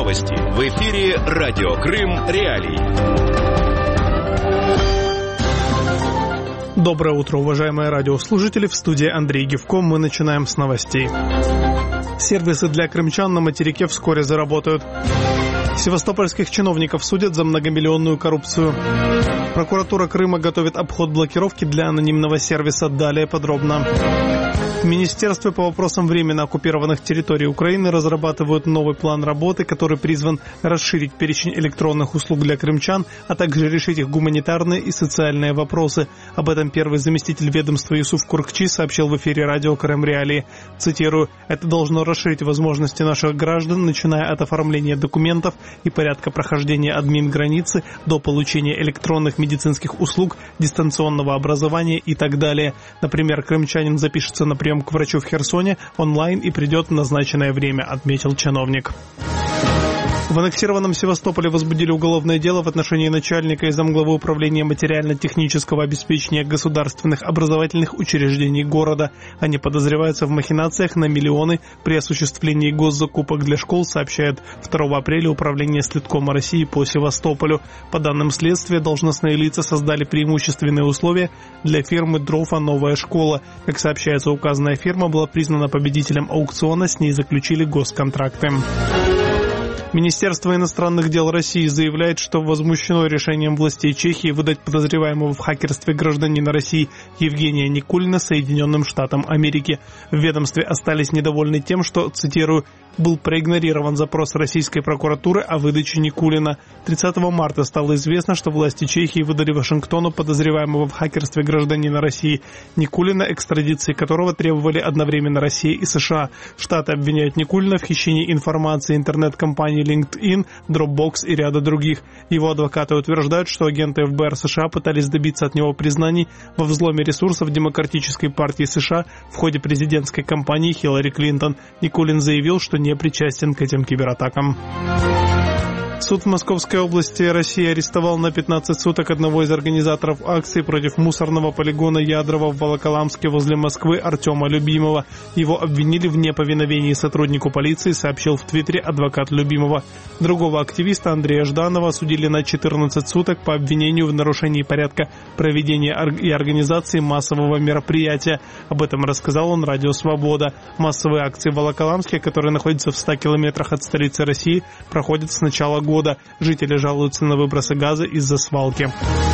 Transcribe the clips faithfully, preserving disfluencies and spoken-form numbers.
Новости. В эфире Радио Крым Реалии. Доброе утро, уважаемые радиослушатели. В студии Андрей Гевко. Мы начинаем с новостей. Сервисы для крымчан на материке вскоре заработают. Севастопольских чиновников судят за многомиллионную коррупцию. Прокуратура Крыма готовит обход блокировки для анонимного сервиса. Далее подробно. В Министерстве по вопросам временно оккупированных территорий Украины разрабатывают новый план работы, который призван расширить перечень электронных услуг для крымчан, а также решить их гуманитарные и социальные вопросы. Об этом первый заместитель ведомства Юсуф Куркчи сообщил в эфире радио Крым Реалии. Цитирую: «Это должно расширить возможности наших граждан, начиная от оформления документов и порядка прохождения админ-границы до получения электронных медицинских услуг, дистанционного образования и так далее. Например, крымчанин запишется на прием к врачу в Херсоне онлайн и придет в назначенное время», — отметил чиновник. В аннексированном Севастополе возбудили уголовное дело в отношении начальника и замглавы управления материально-технического обеспечения государственных образовательных учреждений города. Они подозреваются в махинациях на миллионы при осуществлении госзакупок для школ, сообщает второго апреля Управление Следкома России по Севастополю. По данным следствия, должностные лица создали преимущественные условия для фирмы «Дрофа Новая школа». Как сообщается, указанная фирма была признана победителем аукциона, с ней заключили госконтракты. Министерство иностранных дел России заявляет, что возмущено решением властей Чехии выдать подозреваемого в хакерстве гражданина России Евгения Никулина Соединенным Штатам Америки. В ведомстве остались недовольны тем, что, цитирую, «был проигнорирован запрос российской прокуратуры о выдаче Никулина». тридцатого марта стало известно, что власти Чехии выдали Вашингтону подозреваемого в хакерстве гражданина России Никулина, экстрадиции которого требовали одновременно Россия и США. Штаты обвиняют Никулина в хищении информации интернет-компаний LinkedIn, Dropbox и ряда других. Его адвокаты утверждают, что агенты эф бэ эр США пытались добиться от него признаний во взломе ресурсов Демократической партии США в ходе президентской кампании Хиллари Клинтон. Никулин заявил, что не причастен к этим кибератакам. Суд в Московской области России арестовал на пятнадцать суток одного из организаторов акции против мусорного полигона Ядрово в Волоколамске возле Москвы Артема Любимова. Его обвинили в неповиновении сотруднику полиции, сообщил в Твиттере адвокат Любимова. Другого активиста Андрея Жданова осудили на четырнадцать суток по обвинению в нарушении порядка проведения и организации массового мероприятия. Об этом рассказал он радио «Свобода». Массовые акции в Волоколамске, которые находятся в ста километрах от столицы России, проходят с начала года. Жители жалуются на выбросы газа из-за свалки.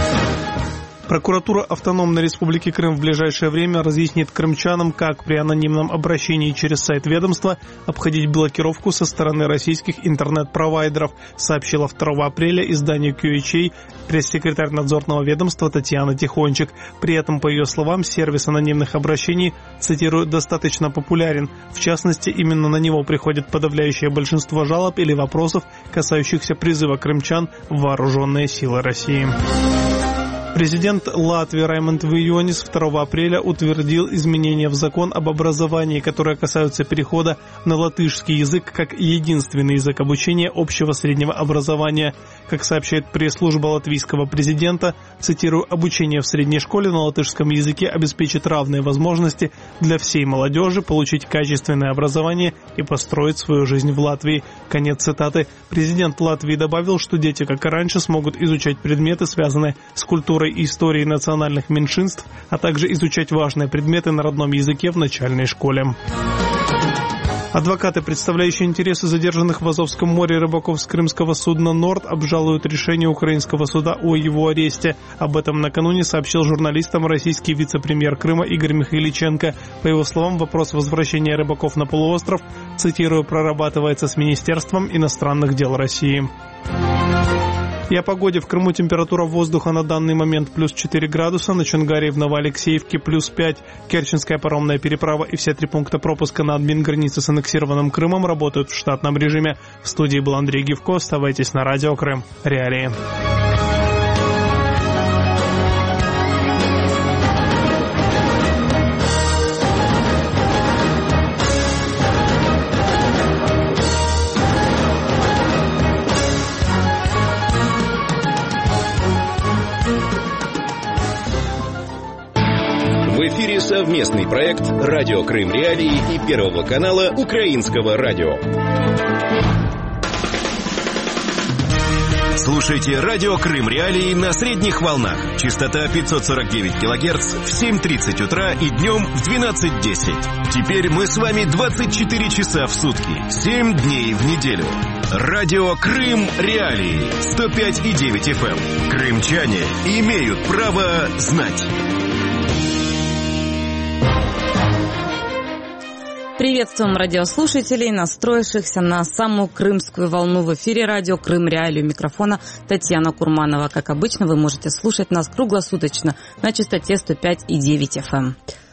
Прокуратура Автономной Республики Крым в ближайшее время разъяснит крымчанам, как при анонимном обращении через сайт ведомства обходить блокировку со стороны российских интернет-провайдеров, сообщила второго апреля изданию кью эйч эй пресс-секретарь надзорного ведомства Татьяна Тихончик. При этом, по ее словам, сервис анонимных обращений, цитирую, достаточно популярен. В частности, именно на него приходит подавляющее большинство жалоб или вопросов, касающихся призыва крымчан в вооруженные силы России. Президент Латвии Раймонд Вийонис второго апреля утвердил изменения в закон об образовании, которые касаются перехода на латышский язык как единственный язык обучения общего среднего образования. Как сообщает пресс-служба латвийского президента, цитирую, «обучение в средней школе на латышском языке обеспечит равные возможности для всей молодежи получить качественное образование и построить свою жизнь в Латвии». Конец цитаты. Президент Латвии добавил, что дети, как и раньше, смогут изучать предметы, связанные с культурой и историей национальных меньшинств, а также изучать важные предметы на родном языке в начальной школе. Адвокаты, представляющие интересы задержанных в Азовском море рыбаков с крымского судна «Норд», обжалуют решение украинского суда о его аресте. Об этом накануне сообщил журналистам российский вице-премьер Крыма Игорь Михайличенко. По его словам, вопрос возвращения рыбаков на полуостров, цитирую, прорабатывается с Министерством иностранных дел России. И о погоде. В Крыму температура воздуха на данный момент плюс четыре градуса, на Чонгаре и в Новоалексеевке плюс пять. Керченская паромная переправа и все три пункта пропуска на админ-границе с аннексированным Крымом работают в штатном режиме. В студии был Андрей Гевко. Оставайтесь на радио Крым Реалии. В эфире совместный проект «Радио Крым Реалии» и Первого канала Украинского радио. Слушайте радио Крым Реалии на средних волнах. Частота пятьсот сорок девять килогерц в семь тридцать утра и днем в двенадцать десять. Теперь мы с вами двадцать четыре часа в сутки, семь дней в неделю. Радио Крым Реалии сто пять и девять эф эм. Крымчане имеют право знать. Приветствуем радиослушателей, настроившихся на самую крымскую волну в эфире радио Крым Реалии. У микрофона Татьяна Курманова. Как обычно, вы можете слушать нас круглосуточно на частоте сто пять и девять эф эм.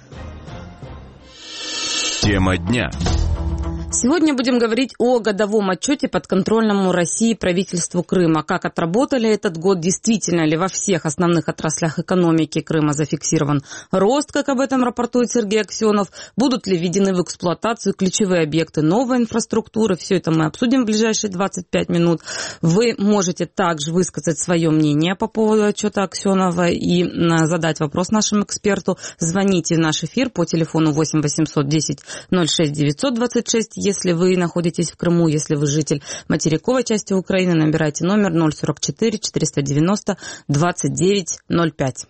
Тема дня. Сегодня будем говорить о годовом отчете подконтрольному России правительству Крыма. Как отработали этот год, действительно ли во всех основных отраслях экономики Крыма зафиксирован рост, как об этом рапортует Сергей Аксенов, будут ли введены в эксплуатацию ключевые объекты новой инфраструктуры. Все это мы обсудим в ближайшие двадцать пять минут. Вы можете также высказать свое мнение по поводу отчета Аксенова и задать вопрос нашему эксперту. Звоните в наш эфир по телефону восемь восемьсот десять ноль шесть девятьсот двадцать шесть. Если вы находитесь в Крыму, если вы житель материковой части Украины, набирайте номер ноль сорок четыре четыреста девяносто двадцать девять ноль пять.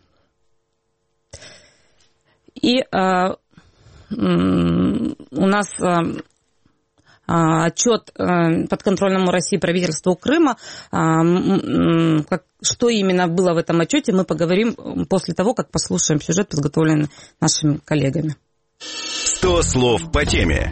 И э, у нас э, отчет э, подконтрольному России правительству Крыма. Э, э, как, что именно было в этом отчете, мы поговорим после того, как послушаем сюжет, подготовленный нашими коллегами. сто слов по теме.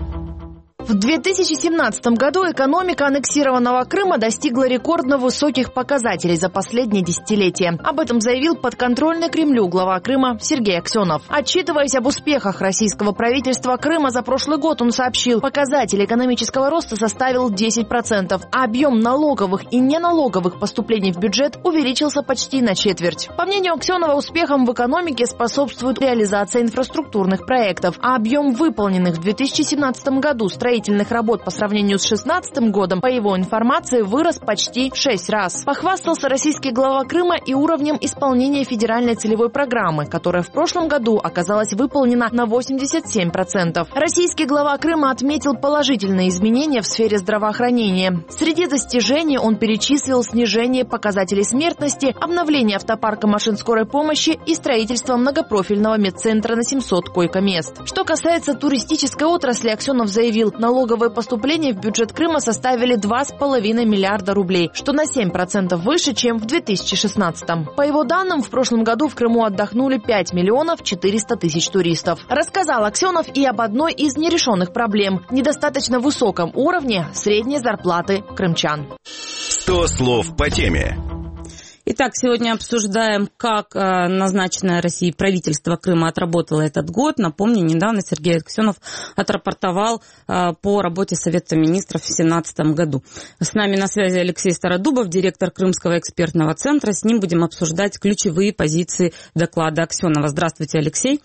В две тысячи семнадцатом году экономика аннексированного Крыма достигла рекордно высоких показателей за последнее десятилетие. Об этом заявил подконтрольный Кремлю глава Крыма Сергей Аксенов. Отчитываясь об успехах российского правительства Крыма за прошлый год, он сообщил, показатель экономического роста составил десять процентов, а объем налоговых и неналоговых поступлений в бюджет увеличился почти на четверть. По мнению Аксенова, успехам в экономике способствует реализация инфраструктурных проектов, а объем выполненных в две тысячи семнадцатом году строительных строительных работ по сравнению с две тысячи шестнадцатым годом, по его информации, вырос почти в шесть раз. Похвастался российский глава Крыма и уровнем исполнения федеральной целевой программы, которая в прошлом году оказалась выполнена на восемьдесят семь процентов. Российский глава Крыма отметил положительные изменения в сфере здравоохранения. Среди достижений он перечислил снижение показателей смертности, обновление автопарка машин скорой помощи и строительство многопрофильного медцентра на семьсот койко-мест. Что касается туристической отрасли, Аксенов заявил, налоговые поступления в бюджет Крыма составили два с половиной миллиарда рублей, что на семь процентов выше, чем в две тысячи шестнадцатом. По его данным, в прошлом году в Крыму отдохнули пять миллионов четыреста тысяч туристов. Рассказал Аксенов и об одной из нерешенных проблем – недостаточно высоком уровне средней зарплаты крымчан. сто слов по теме. Итак, сегодня обсуждаем, как э, назначенное Россией правительство Крыма отработало этот год. Напомню, недавно Сергей Аксенов отрапортовал э, по работе Совета министров в две тысячи семнадцатом году. С нами на связи Алексей Стародубов, директор Крымского экспертного центра. С ним будем обсуждать ключевые позиции доклада Аксенова. Здравствуйте, Алексей.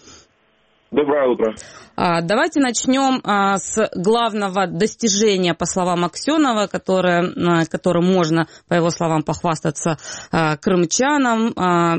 Доброе утро. Давайте начнем с главного достижения, по словам Аксенова, которое, которым можно, по его словам, похвастаться крымчанам.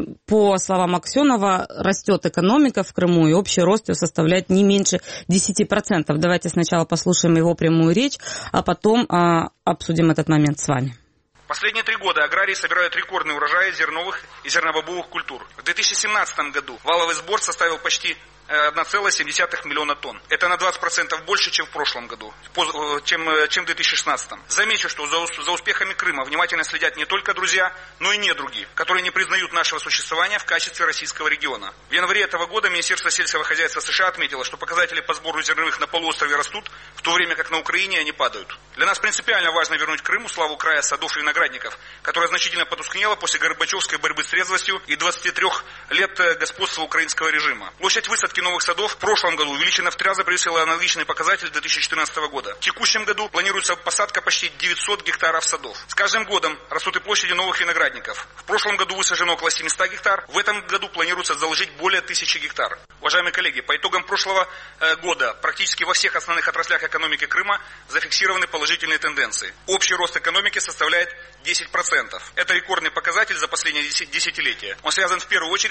По словам Аксенова, растет экономика в Крыму, и общий рост ее составляет не меньше десять процентов. Давайте сначала послушаем его прямую речь, а потом обсудим этот момент с вами. Последние три года аграрии собирают рекордный урожай зерновых и зернобобовых культур. В две тысячи семнадцатом году валовый сбор составил почти одна целая семь десятых миллиона тонн. Это на двадцать процентов больше, чем в прошлом году, чем, чем в две тысячи шестнадцатом. Замечу, что за, за успехами Крыма внимательно следят не только друзья, но и недруги, которые не признают нашего существования в качестве российского региона. В январе этого года Министерство сельского хозяйства США отметило, что показатели по сбору зерновых на полуострове растут, в то время как на Украине они падают. Для нас принципиально важно вернуть Крыму славу края садов и виноградников, которая значительно потускнела после Горбачевской борьбы с трезвостью и двадцати трёх лет господства украинского режима. Площадь высадки новых садов в прошлом году увеличена в три раза, превысила аналогичный показатель две тысячи четырнадцатого года. В текущем году планируется посадка почти девятьсот гектаров садов. С каждым годом растут и площади новых виноградников. В прошлом году высажено около семисот гектар, в этом году планируется заложить более тысячи гектар. Уважаемые коллеги, по итогам прошлого э, года практически во всех основных отраслях экономики Крыма зафиксированы положительные тенденции. Общий рост экономики составляет десять процентов. Это рекордный показатель за последние десятилетия. Он связан в первую очередь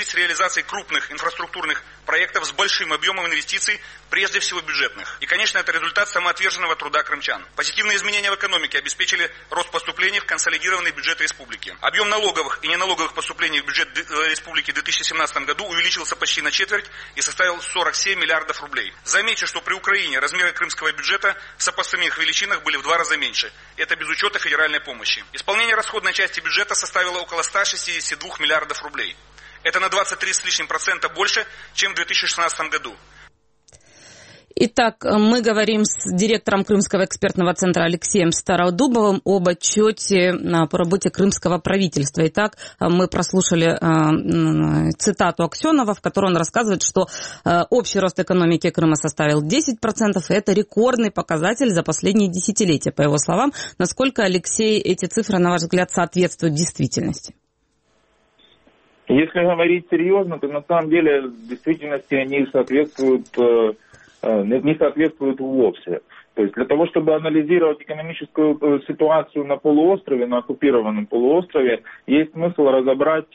с реализацией крупных инфраструктурных проектов с большим объемом инвестиций, прежде всего бюджетных. И, конечно, это результат самоотверженного труда крымчан. Позитивные изменения в экономике обеспечили рост поступлений в консолидированный бюджет республики. Объем налоговых и неналоговых поступлений в бюджет республики в две тысячи семнадцатом году увеличился почти на четверть и составил сорок семь миллиардов рублей. Замечу, что при Украине размеры крымского бюджета в сопоставимых величинах были в два раза меньше. Это без учета федеральной помощи. Исполнение расходной части бюджета составило около ста шестидесяти двух миллиардов рублей. Это на двадцать три с лишним процента больше, чем в две тысячи шестнадцатом году. Итак, мы говорим с директором Крымского экспертного центра Алексеем Стародубовым об отчете по работе крымского правительства. Итак, мы прослушали цитату Аксенова, в которой он рассказывает, что общий рост экономики Крыма составил десять процентов, и это рекордный показатель за последние десятилетия, по его словам. Насколько, Алексей, эти цифры, на ваш взгляд, соответствуют действительности? Если говорить серьезно, то на самом деле в действительности они соответствуют... не соответствует вовсе. То есть для того, чтобы анализировать экономическую ситуацию на полуострове, на оккупированном полуострове, есть смысл разобрать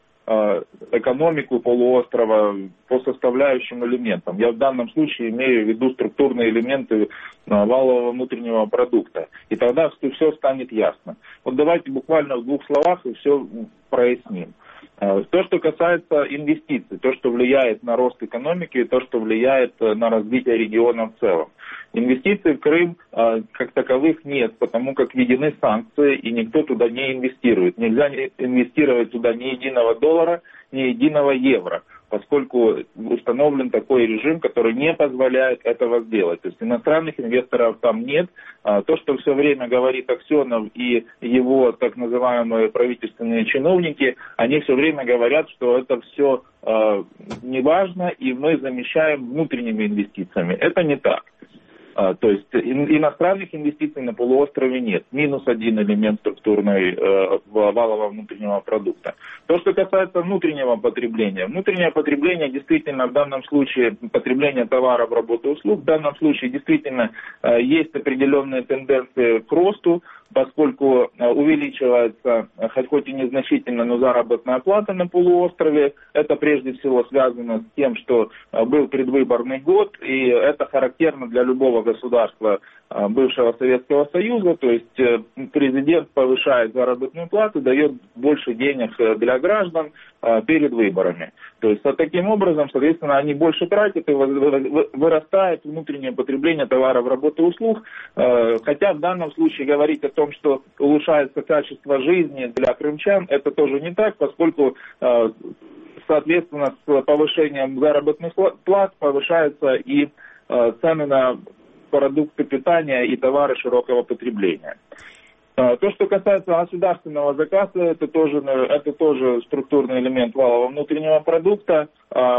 экономику полуострова по составляющим элементам. Я в данном случае имею в виду структурные элементы валового внутреннего продукта. И тогда все станет ясно. Вот давайте буквально в двух словах и все проясним. То, что касается инвестиций, то, что влияет на рост экономики, то, что влияет на развитие региона в целом. Инвестиций в Крым как таковых нет, потому как введены санкции, и никто туда не инвестирует. Нельзя инвестировать туда ни единого доллара, ни единого евро, поскольку установлен такой режим, который не позволяет этого сделать. То есть иностранных инвесторов там нет. То, что все время говорит Аксенов и его так называемые правительственные чиновники, они все время говорят, что это все э, неважно, и мы замещаем внутренними инвестициями. Это не так. То есть иностранных инвестиций на полуострове нет. Минус один элемент структурной э, валового внутреннего продукта. То, что касается внутреннего потребления. Внутреннее потребление действительно в данном случае, потребление товаров, работы, услуг, в данном случае действительно э, есть определенные тенденции к росту, поскольку увеличивается, хоть и незначительно, но заработная плата на полуострове. Это прежде всего связано с тем, что был предвыборный год, и это характерно для любого государства бывшего Советского Союза. То есть президент повышает заработную плату, дает больше денег для граждан перед выборами. То есть таким образом, соответственно, они больше тратят, и вырастает внутреннее потребление товаров, работы, услуг. Хотя в данном случае говорить о том, что улучшается качество жизни для крымчан, это тоже не так, поскольку, соответственно, с повышением заработных плат повышаются и цены на продукты питания и товары широкого потребления. То, что касается государственного заказа, это тоже, это тоже структурный элемент валового внутреннего продукта.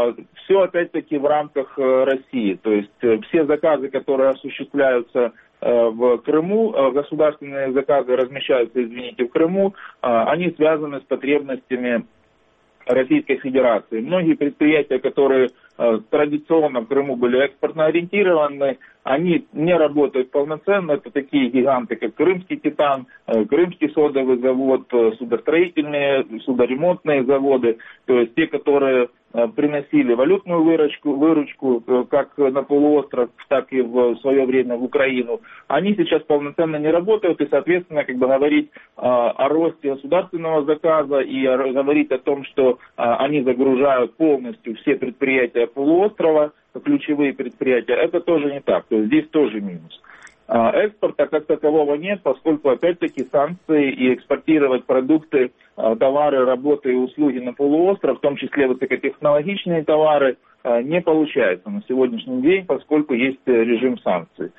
Все опять-таки в рамках России. То есть все заказы, которые осуществляются в Крыму, государственные заказы размещаются, извините, в Крыму, они связаны с потребностями Российской Федерации. Многие предприятия, которые традиционно в Крыму были экспортно ориентированы, они не работают полноценно. Это такие гиганты, как Крымский Титан, Крымский содовый завод, судостроительные, судоремонтные заводы. То есть те, которые приносили валютную выручку, выручку как на полуостров, так и в свое время в Украину, они сейчас полноценно не работают. И, соответственно, как бы говорить о росте государственного заказа и говорить о том, что они загружают полностью все предприятия полуострова, ключевые предприятия, это тоже не так. То есть здесь тоже минус. Экспорта как такового нет, поскольку опять-таки санкции и экспортировать продукты, товары, работы и услуги на полуостров, в том числе высокотехнологичные товары, не получается на сегодняшний день, поскольку есть режим санкций.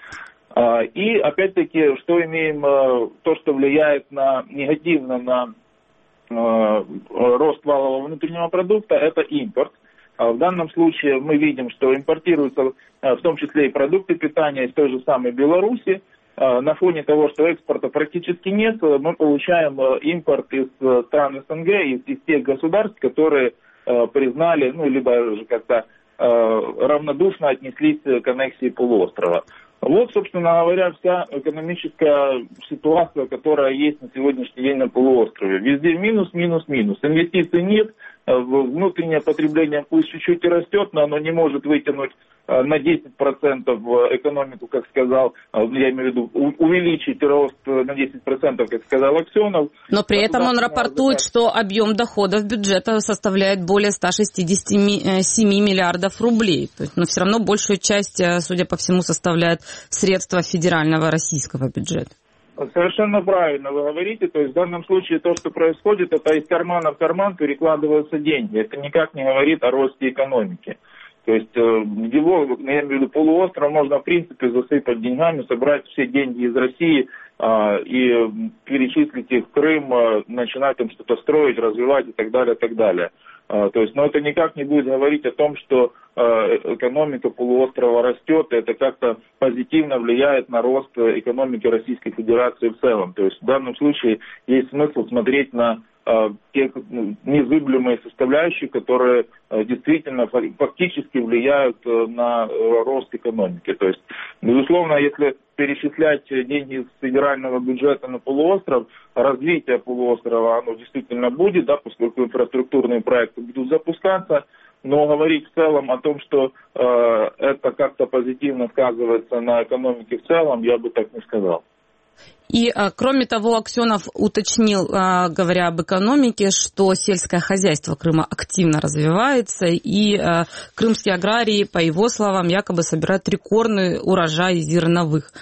И опять-таки, что имеем, то, что влияет на, негативно на рост валового внутреннего продукта, это импорт. В данном случае мы видим, что импортируются в том числе и продукты питания из той же самой Беларуси. На фоне того, что экспорта практически нет, мы получаем импорт из стран СНГ, из, из тех государств, которые признали, ну, либо же как-то равнодушно отнеслись к аннексии полуострова. Вот, собственно говоря, вся экономическая ситуация, которая есть на сегодняшний день на полуострове. Везде минус, минус, минус. Инвестиций нет, внутреннее потребление пусть чуть-чуть и растет, но оно не может вытянуть на десять процентов экономику, как сказал, я имею в виду, увеличить рост на десять процентов, как сказал Аксенов. Но при этом он рапортует, что объем доходов бюджета составляет более ста шестидесяти семи миллиардов рублей. То есть, но все равно большую часть, судя по всему, составляет средства федерального российского бюджета. Совершенно правильно вы говорите. То есть в данном случае то, что происходит, это из кармана в карман перекладываются деньги. Это никак не говорит о росте экономики. То есть его, я имею в виду, полуостров можно, в принципе, засыпать деньгами, собрать все деньги из России а, и перечислить их в Крым, а, начинать там что-то строить, развивать и так далее, и так далее. А, то есть, но это никак не будет говорить о том, что а, экономика полуострова растет, и это как-то позитивно влияет на рост экономики Российской Федерации в целом. То есть в данном случае есть смысл смотреть на те незыблемые составляющие, которые действительно фактически влияют на рост экономики. То есть, безусловно, если перечислять деньги из федерального бюджета на полуостров, развитие полуострова, оно действительно будет, да, поскольку инфраструктурные проекты будут запускаться, но говорить в целом о том, что э, это как-то позитивно сказывается на экономике в целом, я бы так не сказал. И, кроме того, Аксенов уточнил, говоря об экономике, что сельское хозяйство Крыма активно развивается, и крымские аграрии, по его словам, якобы собирают рекордный урожай зерновых.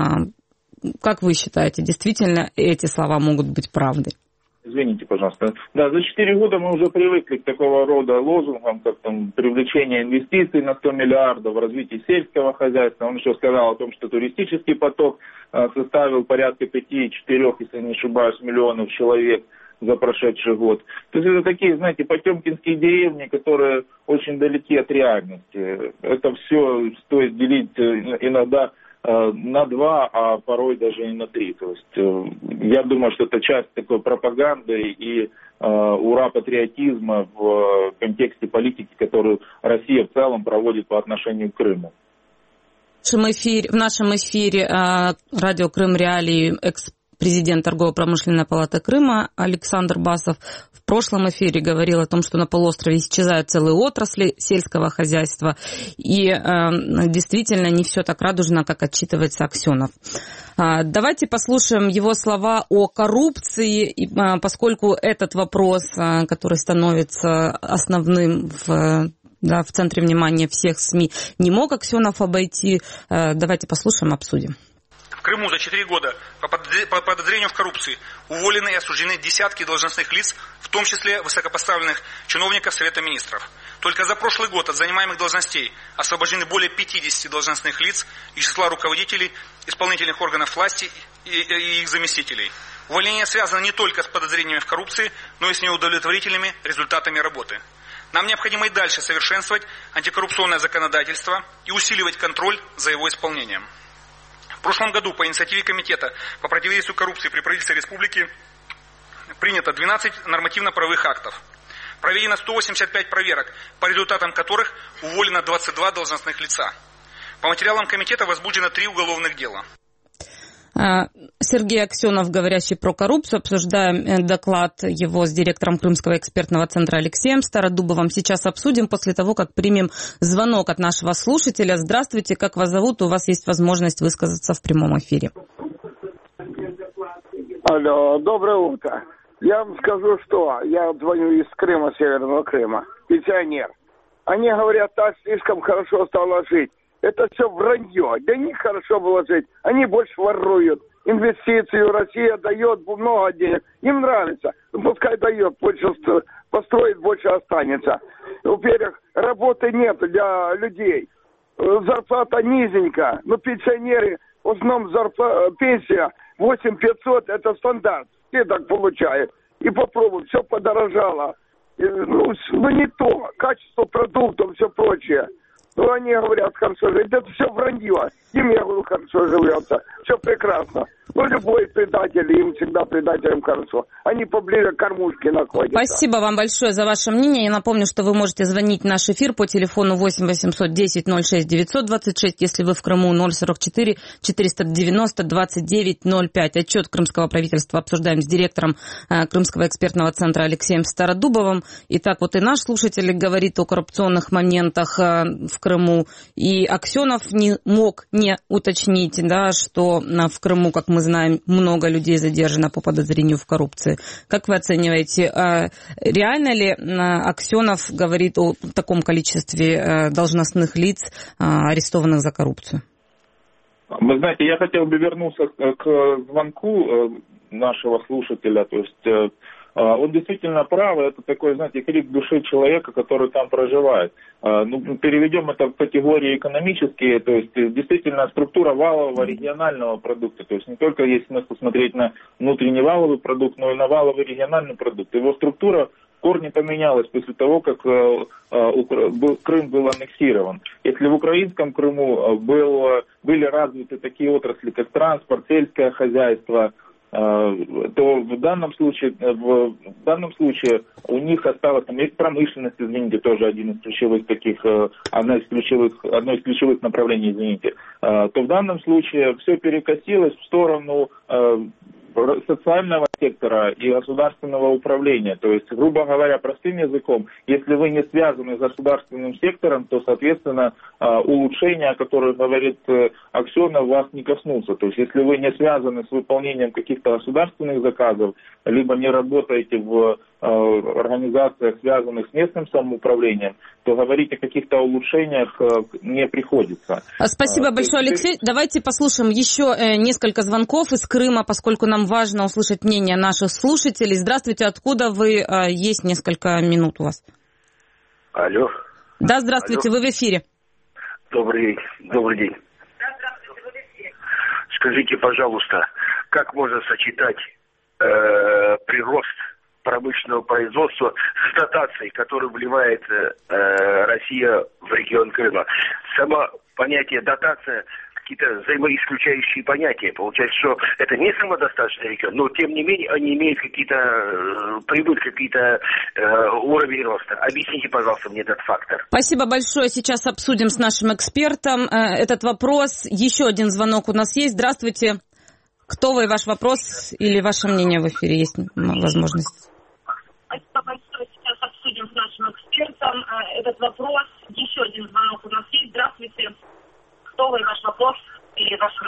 Как вы считаете, действительно эти слова могут быть правдой? Извините, пожалуйста. Да, за четыре года мы уже привыкли к такого рода лозунгам, как там привлечение инвестиций на сто миллиардов, развитие сельского хозяйства. Он еще сказал о том, что туристический поток а, составил порядка пяти-четырех, если не ошибаюсь, миллионов человек за прошедший год. То есть это такие, знаете, потемкинские деревни, которые очень далеки от реальности. Это все стоит делить иногда на два, а порой даже и на три. То есть я думаю, что это часть такой пропаганды и э, ура-патриотизма в контексте политики, которую Россия в целом проводит по отношению к Крыму. В нашем эфире, в нашем эфире э, радио Крым Реалии экс-президент Торгово-промышленной палаты Крыма Александр Басов в прошлом эфире говорил о том, что на полуострове исчезают целые отрасли сельского хозяйства, и э, действительно не все так радужно, как отчитывается Аксенов. Э, давайте послушаем его слова о коррупции, и, э, поскольку этот вопрос, э, который становится основным в, да, в центре внимания всех СМИ, не мог Аксенов обойти. Э, давайте послушаем, обсудим. В Крыму за четыре года по подозрению в коррупции уволены и осуждены десятки должностных лиц, в том числе высокопоставленных чиновников Совета Министров. Только за прошлый год от занимаемых должностей освобождены более пятидесяти должностных лиц из числа руководителей исполнительных органов власти и их заместителей. Увольнение связано не только с подозрениями в коррупции, но и с неудовлетворительными результатами работы. Нам необходимо и дальше совершенствовать антикоррупционное законодательство и усиливать контроль за его исполнением. В прошлом году по инициативе Комитета по противодействию коррупции при правительстве республики принято двенадцать нормативно-правовых актов. Проведено сто восемьдесят пять проверок, по результатам которых уволено двадцать два должностных лица. По материалам комитета возбуждено три уголовных дела. Сергей Аксенов, говорящий про коррупцию, обсуждаем доклад его с директором Крымского экспертного центра Алексеем Стародубовым. Сейчас обсудим после того, как примем звонок от нашего слушателя. Здравствуйте, как вас зовут? У вас есть возможность высказаться в прямом эфире. Алло, доброе утро. Я вам скажу, что я звоню из Крыма, Северного Крыма, пенсионер. Они говорят, так слишком хорошо стало жить. Это все вранье. Для них хорошо было жить. Они больше воруют. Инвестицию Россия дает много денег. Им нравится. Пускай дает. Больше построит, больше останется. Во-первых, работы нет для людей. Зарплата низенькая. Но пенсионеры, в основном зарплата, пенсия восемь тысяч пятьсот. Это стандарт. Все так получают. И попробуй. Все подорожало. Ну, ну не то. Качество продуктов, все прочее. Ну, они говорят, хорошо живет. Это все вранье. Им, я говорю, хорошо живется. Все прекрасно. Ну, любой предатель, им всегда предателям хорошо. Они поближе к кормушке находятся. Спасибо вам большое за ваше мнение. Я напомню, что вы можете звонить в наш эфир по телефону восемь восемьсот десять ноль шесть девятьсот двадцать шесть, если вы в Крыму, ноль сорок четыре четыреста девяносто двадцать девять ноль пять. Отчет крымского правительства обсуждаем с директором э, Крымского экспертного центра Алексеем Стародубовым. Итак, вот и наш слушатель говорит о коррупционных моментах э, в Крыму. И Аксенов не мог не уточнить, да, что э, в Крыму, как мы знаем, много людей задержано по подозрению в коррупции. Как вы оцениваете, реально ли Аксенов говорит о таком количестве должностных лиц, арестованных за коррупцию? Вы знаете, я хотел бы вернуться к звонку нашего слушателя. То есть он действительно прав, это такой, знаете, крик души человека, который там проживает. Ну, переведем это в категории экономические, то есть действительно структура валового регионального продукта, то есть не только есть смысл смотреть на внутренний валовый продукт, но и на валовый региональный продукт. Его структура в корне поменялась после того, как Крым был аннексирован. Если в украинском Крыму был, были развиты такие отрасли, как транспорт, сельское хозяйство, то в данном случае, в данном случае у них осталось, там есть промышленность, извините, тоже один из ключевых таких, одно из ключевых, одно из ключевых направлений, извините, то в данном случае все перекосилось в сторону социального сектора и государственного управления. То есть, грубо говоря, простым языком, если вы не связаны с государственным сектором, то, соответственно, улучшения, о которых говорит Аксенов, вас не коснутся. То есть, если вы не связаны с выполнением каких-то государственных заказов, либо не работаете в организациях, связанных с местным самоуправлением, то говорить о каких-то улучшениях не приходится. Спасибо большое, Алексей. Давайте послушаем еще несколько звонков из Крыма, поскольку нам важно услышать мнение наших слушателей. Здравствуйте, откуда вы? Есть несколько минут у вас. Алло. Да, здравствуйте, Алло. Вы в эфире. Добрый, добрый день. Скажите, пожалуйста, как можно сочетать э, прирост промышленного производства с дотацией, которую вливает э, Россия в регион Крыма? Само понятие дотация, какие-то взаимоисключающие понятия. Получается, что это не самодостаточный регион, но тем не менее они имеют какие-то, э, придут какие-то э, уровни роста. Объясните, пожалуйста, мне этот фактор. Спасибо большое. Сейчас обсудим с нашим экспертом э, этот вопрос. Еще один звонок у нас есть. Здравствуйте. Кто вы, ваш вопрос или ваше мнение в эфире? Есть возможность. Спасибо большое. Сейчас обсудим с нашим экспертом э, этот вопрос. Еще один звонок у нас есть. Здравствуйте. Кто вы, ваш вопрос или ваше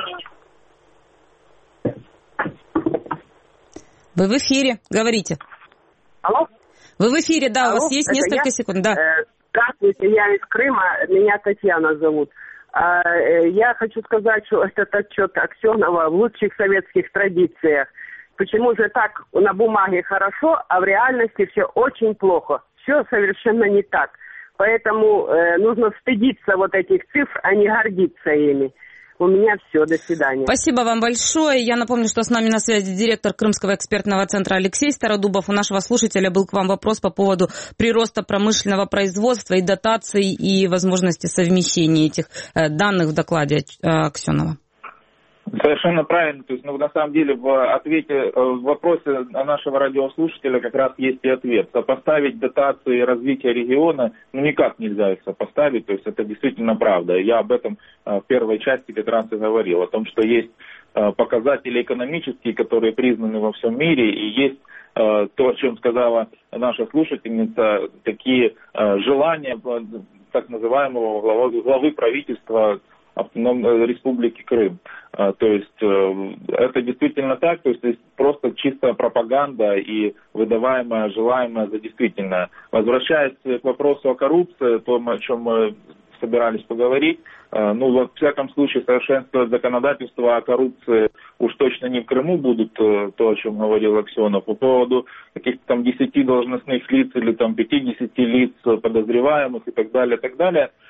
мнение? Вы в эфире. Говорите. Алло? Вы в эфире, да, Алло? у вас есть Это несколько я? секунд. Да. Здравствуйте, я из Крыма, меня Татьяна зовут. Я хочу сказать, что этот отчет Аксенова в лучших советских традициях. Почему же так на бумаге хорошо, а в реальности все очень плохо. Все совершенно не так. Поэтому э, нужно стыдиться вот этих цифр, а не гордиться ими. У меня все. До свидания. Спасибо вам большое. Я напомню, что с нами на связи директор Крымского экспертного центра Алексей Стародубов. У нашего слушателя был к вам вопрос по поводу прироста промышленного производства и дотаций и возможности совмещения этих э, данных в докладе э, Аксенова. Совершенно правильно. То есть, ну, на самом деле, в ответе, в вопросе нашего радиослушателя как раз есть и ответ. Сопоставить дотации и развитие региона, ну, никак нельзя их сопоставить. То есть, это действительно правда. Я об этом в первой части как раз и говорил. О том, что есть показатели экономические, которые признаны во всем мире, и есть то, о чем сказала наша слушательница, такие желания так называемого главы, главы правительства Автономной Республики Крым. То есть это действительно так, то есть просто чистая пропаганда и выдаваемое желаемое за действительное. Возвращаясь к вопросу о коррупции, то, о чем мы собирались поговорить, ну, во всяком случае, совершенствовать законодательство о коррупции уж точно не в Крыму будут, то, о чем говорил Аксенов. По поводу каких-то там десяти должностных лиц или там пятидесяти лиц подозреваемых и так далее, так далее,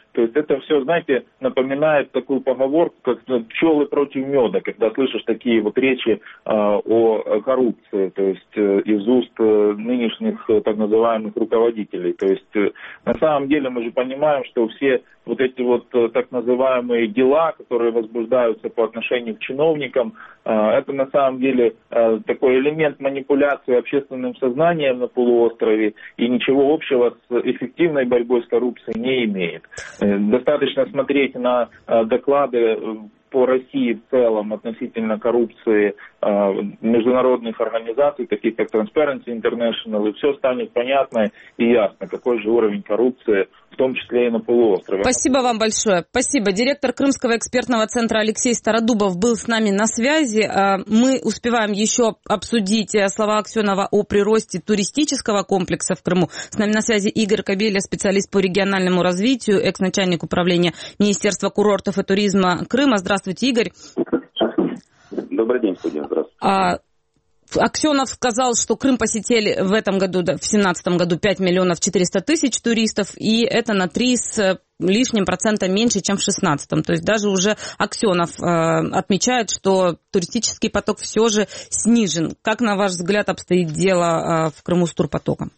То есть это все, знаете, напоминает такую поговорку, как пчелы против меда, когда слышишь такие вот речи э, о коррупции, то есть э, из уст э, нынешних э, так называемых руководителей. То есть э, на самом деле мы же понимаем, что все вот эти вот э, так называемые дела, которые возбуждаются по отношению к чиновникам, э, это на самом деле э, такой элемент манипуляции общественным сознанием на полуострове и ничего общего с эффективной борьбой с коррупцией не имеет. Э, достаточно смотреть на э, доклады по России в целом относительно коррупции э, международных организаций, таких как Transparency International, и все станет понятно и ясно, какой же уровень коррупции, в том числе и на полуострове. Спасибо вам большое. Спасибо. Директор Крымского экспертного центра Алексей Стародубов был с нами на связи. Мы успеваем еще обсудить слова Аксенова о приросте туристического комплекса в Крыму. С нами на связи Игорь Кобеля, специалист по региональному развитию, экс-начальник управления Министерства курортов и туризма Крыма. Здравствуйте, Игорь. Добрый день, студия. Здравствуйте. А... Аксенов сказал, что Крым посетили в этом году, да, в семнадцатом году пять миллионов четыреста тысяч туристов, и это на три с лишним процента меньше, чем в шестнадцатом. То есть даже уже Аксенов э, отмечает, что туристический поток все же снижен. Как, на ваш взгляд, обстоит дело э, в Крыму с турпотоком?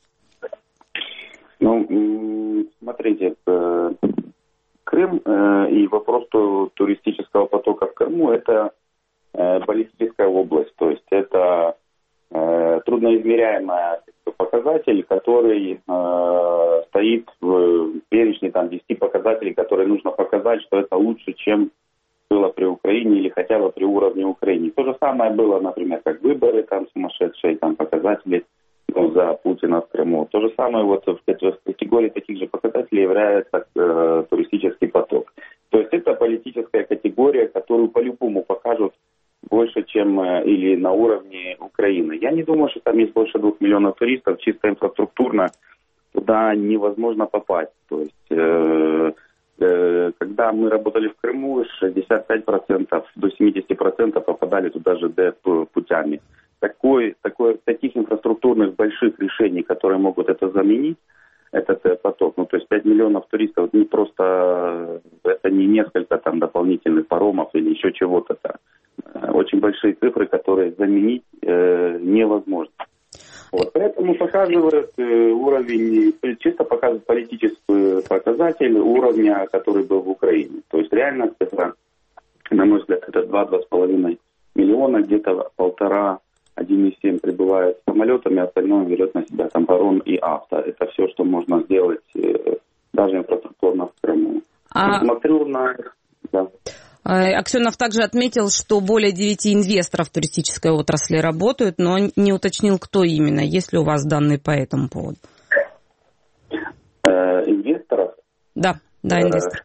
Ну, смотрите, э, Крым э, и вопрос туристического потока в Крыму – это Баллистическая область, то есть это э, трудноизмеряемый показатель, который э, стоит в перечне там, десяти показателей, которые нужно показать, что это лучше, чем было при Украине или хотя бы при уровне Украины. То же самое было, например, как выборы, там сумасшедшие там, показатели ну, за Путина в Крыму. То же самое вот в, в категории таких же показателей является э, туристический поток. То есть это политическая категория, которую по-любому покажут больше, чем или на уровне Украины. Я не думаю, что там есть больше двух миллионов туристов, чисто инфраструктурно туда невозможно попасть. То есть, э, э, когда мы работали в Крыму, шестьдесят пять процентов до семьдесят процентов попадали туда ЖД путями. Такой, такой, таких инфраструктурных больших решений, которые могут это заменить, этот э, поток. Ну, то есть пять миллионов туристов не просто, это не несколько там дополнительных паромов или еще чего-то там. Очень большие цифры, которые заменить э, невозможно. Вот, поэтому показывает э, уровень, чисто показывает политический показатель уровня, который был в Украине. То есть реально цифра, на мой взгляд, это два-два с половиной миллиона, где-то полтора, один и семь прибывает самолетами, остальное берет на себя там паром и авто. Это все, что можно сделать э, даже инфраструктурно в Крыму. А... Смотрю на... Да. Аксенов также отметил, что более девяти инвесторов в туристической отрасли работают, но не уточнил, кто именно. Есть ли у вас данные по этому поводу? Э, инвесторов? Да, да, инвесторов.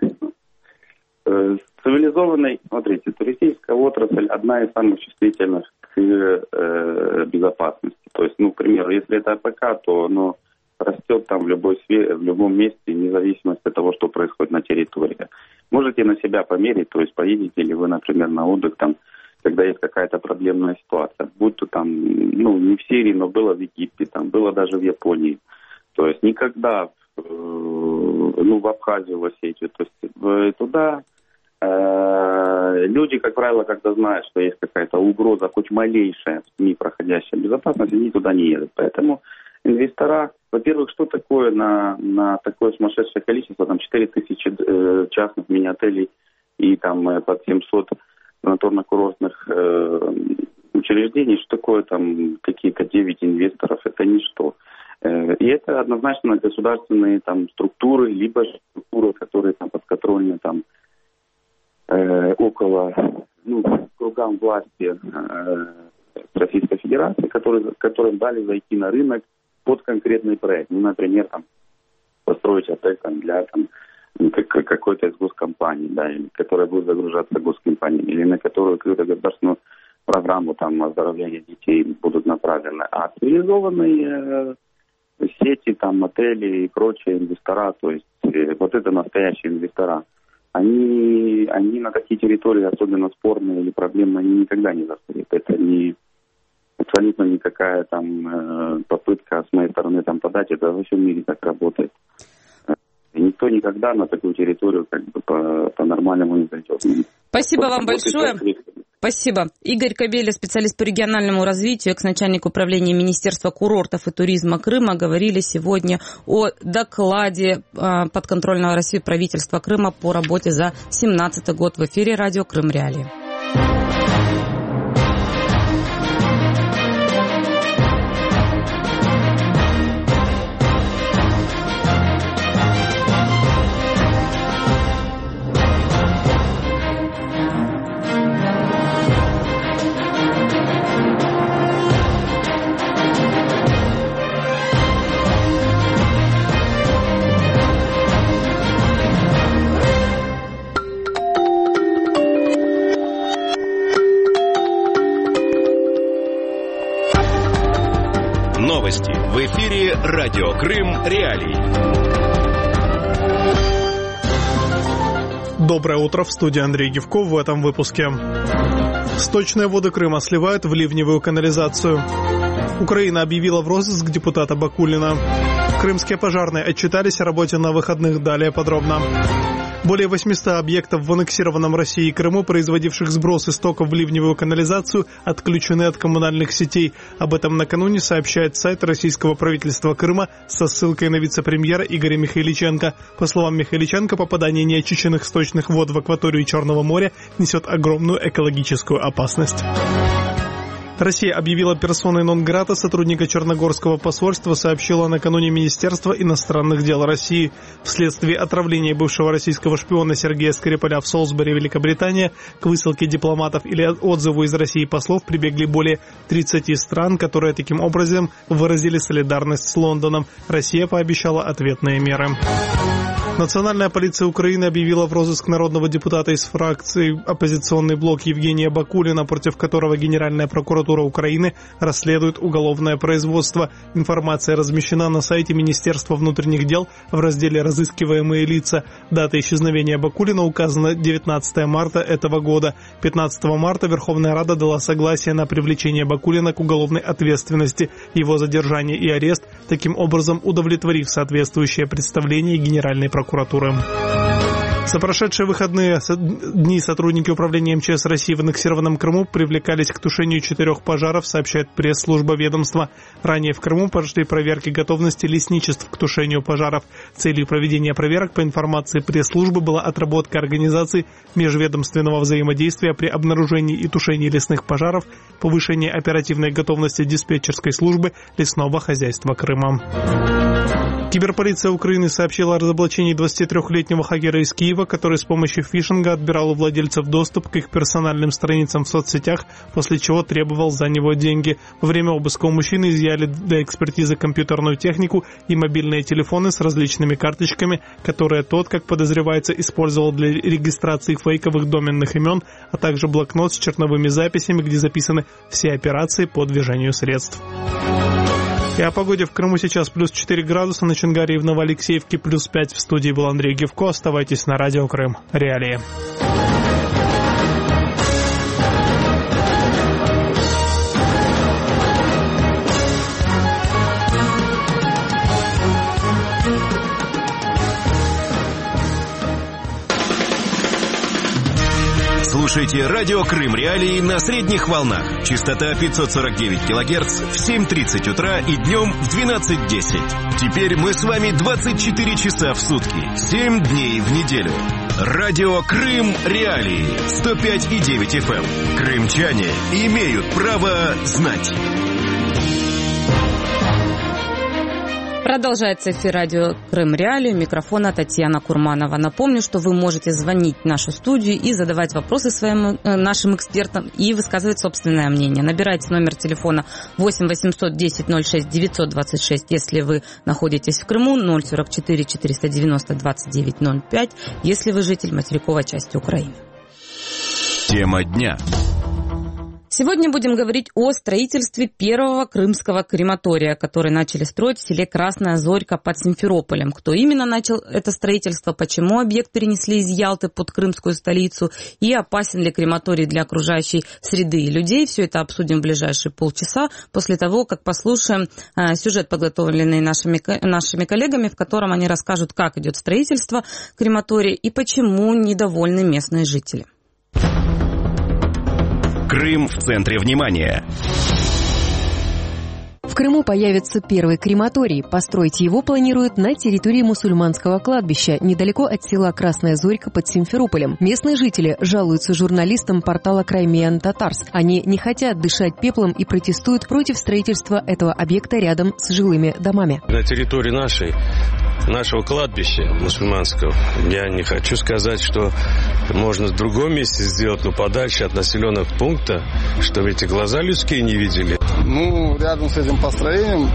Э, цивилизованный, смотрите, туристическая отрасль одна из самых чувствительных к э, безопасности. То есть, ну, к примеру, если это АПК, то оно растет там в, любой све- в любом месте, вне зависимости от того, что происходит на территории. Можете на себя померить, то есть поедете ли вы, например, на отдых, там, когда есть какая-то проблемная ситуация. Будь то там, ну, не в Сирии, но было в Египте, там, было даже в Японии. То есть никогда, э, ну, в Абхазию, в Осетию, то есть в, туда э, люди, как правило, когда знают, что есть какая-то угроза, хоть малейшая, не проходящая безопасность, они туда не едут. Поэтому инвестора, во-первых, что такое на, на такое сумасшедшее количество, там четыре тысячи э, частных мини-отелей и там э, под семьсот санаторно-курортных э, учреждений, что такое там какие-то девять инвесторов, это ничто. Э, и это однозначно государственные там структуры, либо структуры, которые там подконтрольны там э, около, ну, кругам власти э, Российской Федерации, которые, которым дали зайти на рынок под конкретный проект. Ну, например, там, построить отель там, для там, какой-то из госкомпаний, да, или, которая будет загружаться госкомпаниями, или на которую какую-то государственную программу там, оздоровления детей будут направлены. А цивилизованные э, сети, там, отели и прочие инвестора, то есть э, вот это настоящие инвестора, они, они на такие территории, особенно спорные или проблемные, они никогда не заходят. Это не абсолютно никакая там э, попытка с моей стороны там подать, это во всем мире так работает. И никто никто никогда на такую территорию как бы по- по-нормальному не зайдет. Спасибо вот, вам вот большое. Спасибо. Игорь Кобеля, специалист по региональному развитию, экс-начальник управления Министерства курортов и туризма Крыма, говорили сегодня о докладе подконтрольного России правительства Крыма по работе за две тысячи семнадцатый год в эфире радио Крым Реалии. Новости в эфире радио Крым Реалии. Доброе утро, в студии Андрей Гевков в этом выпуске. Сточные воды Крыма сливают в ливневую канализацию. Украина объявила в розыск депутата Бакулина. Крымские пожарные отчитались о работе на выходных, далее подробно. Более восемьсот объектов в аннексированном России и Крыму, производивших сброс истоков в ливневую канализацию, отключены от коммунальных сетей. Об этом накануне сообщает сайт российского правительства Крыма со ссылкой на вице-премьера Игоря Михайличенко. По словам Михайличенко, попадание неочищенных сточных вод в акваторию Черного моря несет огромную экологическую опасность. Россия объявила персоной нон-грата сотрудника Черногорского посольства, сообщило накануне Министерство иностранных дел России. Вследствие отравления бывшего российского шпиона Сергея Скрипаля в Солсбери, Великобритания, к высылке дипломатов или отзыву из России послов прибегли более тридцати стран, которые таким образом выразили солидарность с Лондоном. Россия пообещала ответные меры. Национальная полиция Украины объявила в розыск народного депутата из фракции «Оппозиционный блок» Евгения Бакулина, против которого Генеральная прокуратура Украины расследует уголовное производство. Информация размещена на сайте Министерства внутренних дел в разделе «Разыскиваемые лица». Дата исчезновения Бакулина указана девятнадцатого марта этого года. пятнадцатого марта Верховная Рада дала согласие на привлечение Бакулина к уголовной ответственности, его задержание и арест, таким образом удовлетворив соответствующее представление Генеральной прокуратуры. прокуратуры. За прошедшие выходные дни сотрудники управления эм че эс России в аннексированном Крыму привлекались к тушению четырех пожаров, сообщает пресс-служба ведомства. Ранее в Крыму прошли проверки готовности лесничеств к тушению пожаров. Целью проведения проверок, по информации пресс-службы, была отработка организации межведомственного взаимодействия при обнаружении и тушении лесных пожаров, повышение оперативной готовности диспетчерской службы лесного хозяйства Крыма. Киберполиция Украины сообщила о разоблачении двадцатитрёхлетнего хакера из Киева, который с помощью фишинга отбирал у владельцев доступ к их персональным страницам в соцсетях, после чего требовал за него деньги. Во время обыска у мужчины изъяли для экспертизы компьютерную технику и мобильные телефоны с различными карточками, которые тот, как подозревается, использовал для регистрации фейковых доменных имен, а также блокнот с черновыми записями, где записаны все операции по движению средств. И о погоде в Крыму сейчас плюс четыре градуса, на Чонгаре и в Новоалексеевке плюс пять. В студии был Андрей Гевко. Оставайтесь на радио Крым Реалии. Слушайте радио Крым Реалии на средних волнах. Частота пятьсот сорок девять килогерц в семь тридцать утра и днем в двенадцать десять. Теперь мы с вами двадцать четыре часа в сутки, семь дней в неделю. Радио Крым Реалии сто пять и девять эф эм. Крымчане имеют право знать. Продолжается эфир радио Крым Реалии. У микрофона Татьяна Курманова. Напомню, что вы можете звонить в нашу студию и задавать вопросы своим, э, нашим экспертам и высказывать собственное мнение. Набирайте номер телефона восемь восемьсот десять ноль шесть девятьсот двадцать шесть, если вы находитесь в Крыму, ноль сорок четыре четыреста девяносто двадцать девять ноль пять, если вы житель материковой части Украины. Тема дня. Сегодня будем говорить о строительстве первого крымского крематория, который начали строить в селе Красная Зорька под Симферополем. Кто именно начал это строительство, почему объект перенесли из Ялты под крымскую столицу и опасен ли крематорий для окружающей среды и людей. Все это обсудим в ближайшие полчаса после того, как послушаем сюжет, подготовленный нашими, нашими коллегами, в котором они расскажут, как идет строительство крематория и почему недовольны местные жители. Крым в центре внимания. В Крыму появится первый крематорий. Построить его планируют на территории мусульманского кладбища, недалеко от села Красная Зорька под Симферополем. Местные жители жалуются журналистам портала Краймиан Татарс. Они не хотят дышать пеплом и протестуют против строительства этого объекта рядом с жилыми домами. На территории нашей, нашего кладбища мусульманского, я не хочу сказать, что можно в другом месте сделать, но подальше от населенных пунктов, чтобы эти глаза людские не видели. Ну, рядом с этим построением,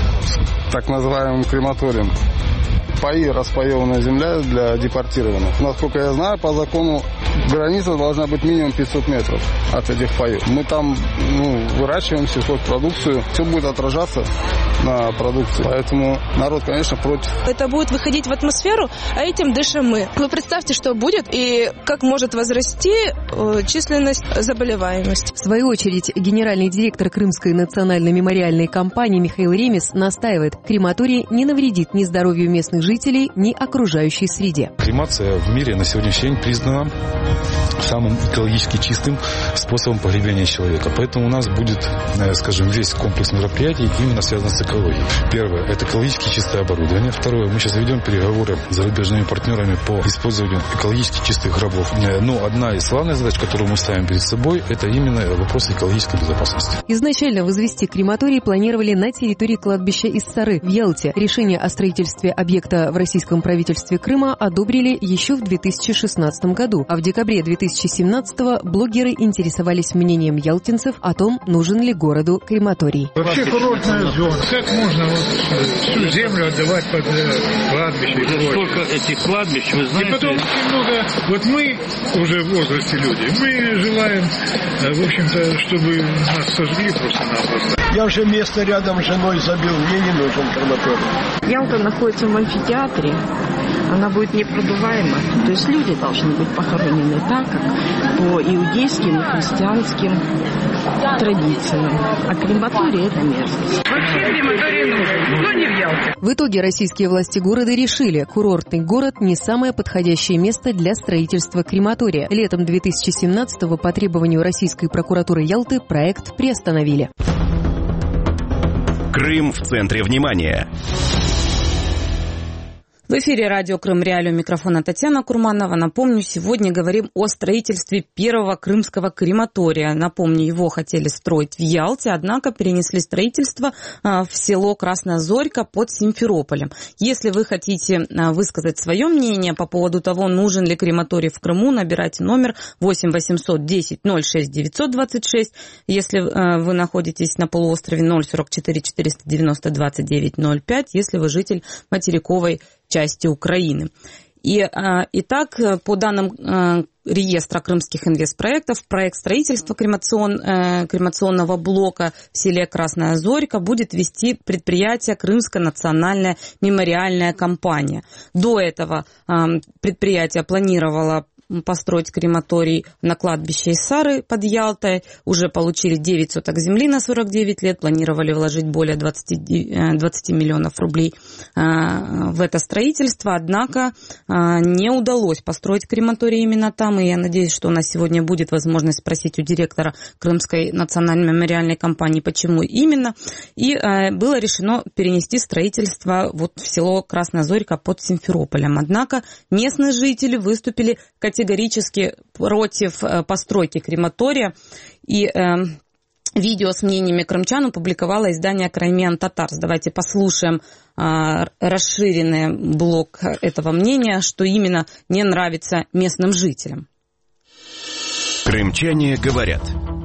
так называемым крематорием, паи, распаеванная земля для депортированных. Насколько я знаю, по закону граница должна быть минимум пятьсот метров от этих паев. Мы там ну, выращиваем сельхозпродукцию, все будет отражаться на продукции. Поэтому народ, конечно, против. Это будет выходить в атмосферу, а этим дышим мы. Вы представьте, что будет и как может возрасти э, численность заболеваемости. В свою очередь, генеральный директор Крымской национальной мемориальной компании Михаил Ремес настаивает, крематорий не навредит ни здоровью местных жителей, ни окружающей среде. Кремация в мире на сегодняшний день признана самым экологически чистым способом погребения человека. Поэтому у нас будет, скажем, весь комплекс мероприятий именно связан с экологией. Первое – это экологически чистое оборудование. Второе – мы сейчас ведем переговоры с зарубежными партнерами по использованию экологически чистых гробов. Но одна из главных задач, которую мы ставим перед собой, это именно вопрос экологической безопасности. Изначально возвести крематорий планировали на территории кладбища Иссары в Ялте. Решение о строительстве объекта в российском правительстве Крыма одобрили еще в две тысячи шестнадцатом году, а в декабре две тысячи семнадцатого блогеры интересовались мнением ялтинцев о том, нужен ли городу крематорий. Вообще курортная зона. Как можно вот всю землю отдавать под кладбище и прочее? Сколько этих кладбищ, вы знаете? И потом немного... Вот мы уже в возрасте люди, мы желаем, в общем-то, чтобы нас сожгли просто-напросто. Я уже место рядом с женой забил, мне не нужен крематорий. Ялта находится в амфитеатре, она будет непродуваема. То есть люди должны быть похоронены так, как по иудейским и христианским традициям. А крематорий – это мерзость. Вообще крематорий нужен, но не в Ялте. В итоге российские власти города решили, курортный город не самое подходящее место для строительства крематория. Летом две тысячи семнадцатого по требованию российской прокуратуры Ялты проект приостановили. Крым в центре внимания. В эфире радио Крым Реалии, у микрофона Татьяна Курманова. Напомню, сегодня говорим о строительстве первого крымского крематория. Напомню, его хотели строить в Ялте, однако перенесли строительство в село Красная Зорька под Симферополем. Если вы хотите высказать свое мнение по поводу того, нужен ли крематорий в Крыму, набирайте номер восемь восемьсот десять ноль шесть девятьсот двадцать шесть. Если вы находитесь на полуострове, ноль сорок четыре четыреста девяносто двадцать девять ноль пять, если вы житель материковой части Украины. И, итак, по данным реестра крымских инвестпроектов, проект строительства кремацион, кремационного блока в селе Красная Зорька будет вести предприятие Крымская национальная мемориальная компания. До этого предприятие планировало построить крематорий на кладбище Иссары под Ялтой. Уже получили девять соток земли на сорок девять лет. Планировали вложить более двадцать, двадцать миллионов рублей в это строительство. Однако не удалось построить крематорий именно там. И я надеюсь, что у нас сегодня будет возможность спросить у директора Крымской национальной мемориальной компании, почему именно. И было решено перенести строительство вот в село Красная Зорька под Симферополем. Однако местные жители выступили категорически категорически против постройки крематория. И э, видео с мнениями крымчан опубликовало издание Краймиан Татарс. Давайте послушаем э, расширенный блок этого мнения, что именно не нравится местным жителям. Крымчане говорят.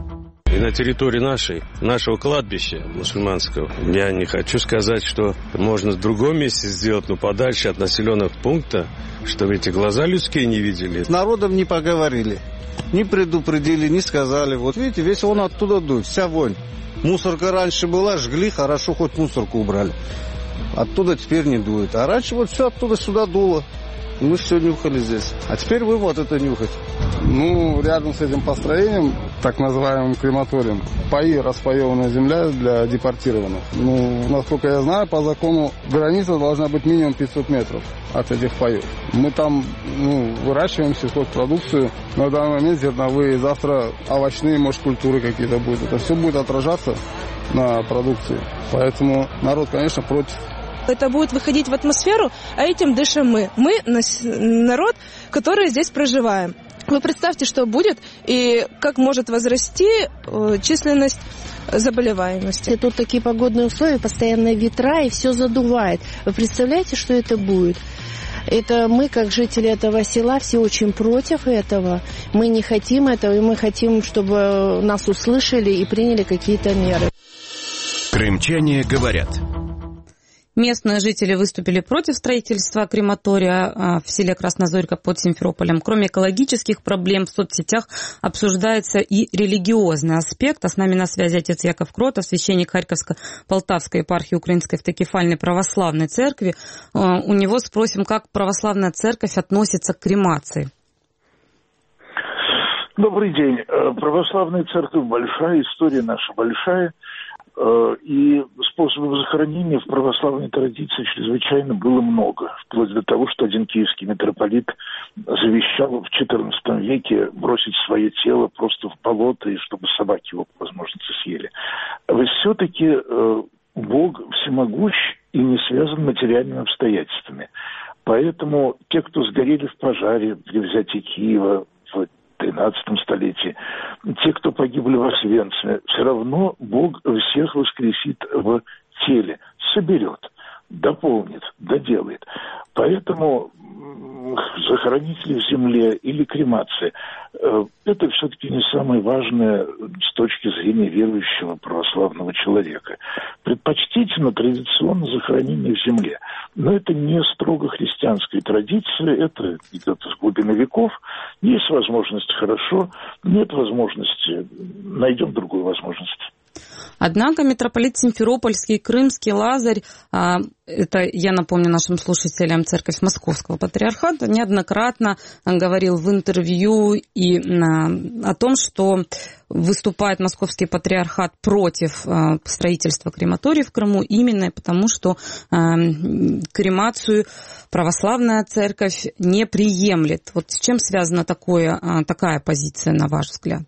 И на территории нашей, нашего кладбища мусульманского, я не хочу сказать, что можно в другом месте сделать, но подальше от населенных пунктов, чтобы эти глаза людские не видели. С народом не поговорили, не предупредили, не сказали. Вот видите, весь он оттуда дует, вся вонь. Мусорка раньше была, жгли, хорошо, хоть мусорку убрали. Оттуда теперь не дует. А раньше вот все оттуда сюда дуло. Мы все нюхали здесь. А теперь вы вот это нюхать. Ну, рядом с этим построением, так называемым крематорием, паи, распаеванная земля для депортированных. Ну, насколько я знаю, по закону граница должна быть минимум пятьсот метров от этих паев. Мы там ну, выращиваем сельхозпродукцию. На данный момент зерновые, завтра овощные, может, культуры какие-то будут. Это все будет отражаться на продукции. Поэтому народ, конечно, против. Это будет выходить в атмосферу, а этим дышим мы. Мы народ, который здесь проживаем. Вы представьте, что будет и как может возрасти численность заболеваемости. Тут такие погодные условия, постоянные ветра, и все задувает. Вы представляете, что это будет? Это мы, как жители этого села, все очень против этого. Мы не хотим этого, и мы хотим, чтобы нас услышали и приняли какие-то меры. Крымчане говорят. Местные жители выступили против строительства крематория в селе Краснозорька под Симферополем. Кроме экологических проблем в соцсетях обсуждается и религиозный аспект. А с нами на связи отец Яков Кротов, священник Харьковско-Полтавской епархии Украинской автокефальной православной церкви. У него спросим, как православная церковь относится к кремации. Добрый день. Православная церковь большая, история наша большая. И способов захоронения в православной традиции чрезвычайно было много. Вплоть до того, что один киевский митрополит завещал в четырнадцатом веке бросить свое тело просто в болото, и чтобы собаки его по возможности съели. Но все-таки Бог всемогущ и не связан материальными обстоятельствами. Поэтому те, кто сгорели в пожаре при взятии Киева в тринадцатом столетии, те, кто погибли в Освенциме, все равно Бог всех воскресит в теле, соберет, дополнит, доделает. Поэтому захоронить ли в земле или кремация, это все-таки не самое важное с точки зрения верующего православного человека. Предпочтительно традиционно захоронение в земле. Но это не строго христианская традиция, это идет из глубины веков. Есть возможность — хорошо, нет возможности — найдем другую возможность. Однако митрополит Симферопольский, Крымский, Лазарь, это, я напомню нашим слушателям, церковь Московского патриархата, неоднократно говорил в интервью и о том, что выступает Московский патриархат против строительства крематория в Крыму именно потому, что кремацию православная церковь не приемлет. Вот с чем связана такое, такая позиция, на ваш взгляд?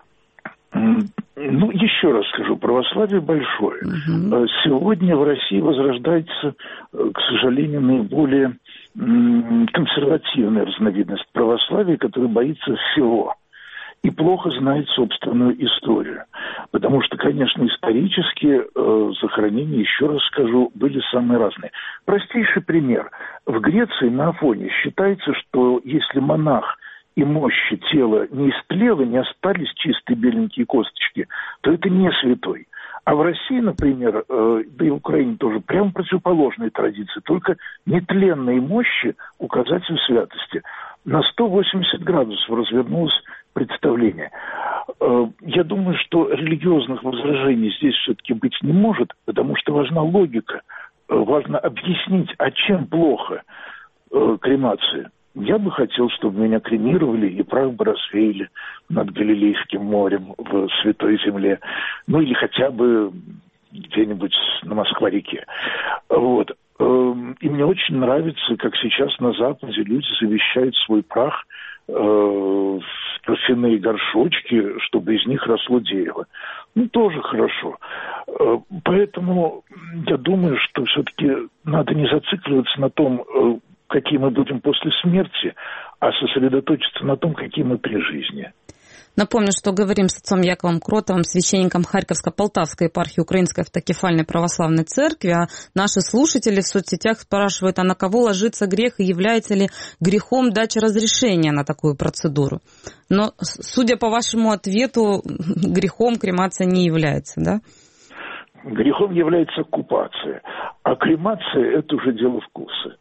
Ну, еще раз скажу, православие большое. Угу. Сегодня в России возрождается, к сожалению, наиболее консервативная разновидность православия, которая боится всего и плохо знает собственную историю. Потому что, конечно, исторически э, захоронения, еще раз скажу, были самые разные. Простейший пример. В Греции на Афоне считается, что если монах и мощи тела не истлело, не остались чистые беленькие косточки, то это не святой. А в России, например, э, да и в Украине тоже, прямо противоположные традиции, только нетленные мощи — указатель святости. На сто восемьдесят градусов развернулось представление. Э, я думаю, что религиозных возражений здесь все-таки быть не может, потому что важна логика, э, важно объяснить, а чем плохо э, кремация. Я бы хотел, чтобы меня кремировали и прах бы развеяли над Галилейским морем в Святой Земле. Ну или хотя бы где-нибудь на Москва-реке. Вот. И мне очень нравится, как сейчас на Западе люди завещают свой прах в торфяные горшочки, чтобы из них росло дерево. Ну, тоже хорошо. Поэтому я думаю, что все-таки надо не зацикливаться на том, какие мы будем после смерти, а сосредоточиться на том, какие мы при жизни. Напомню, что говорим с отцом Яковом Кротовым, священником Харьковско-Полтавской епархии Украинской Автокефальной Православной Церкви. А наши слушатели в соцсетях спрашивают, а на кого ложится грех и является ли грехом дача разрешения на такую процедуру. Но, судя по вашему ответу, грехом кремация не является, да? Грехом является оккупация, а кремация – это уже дело вкуса.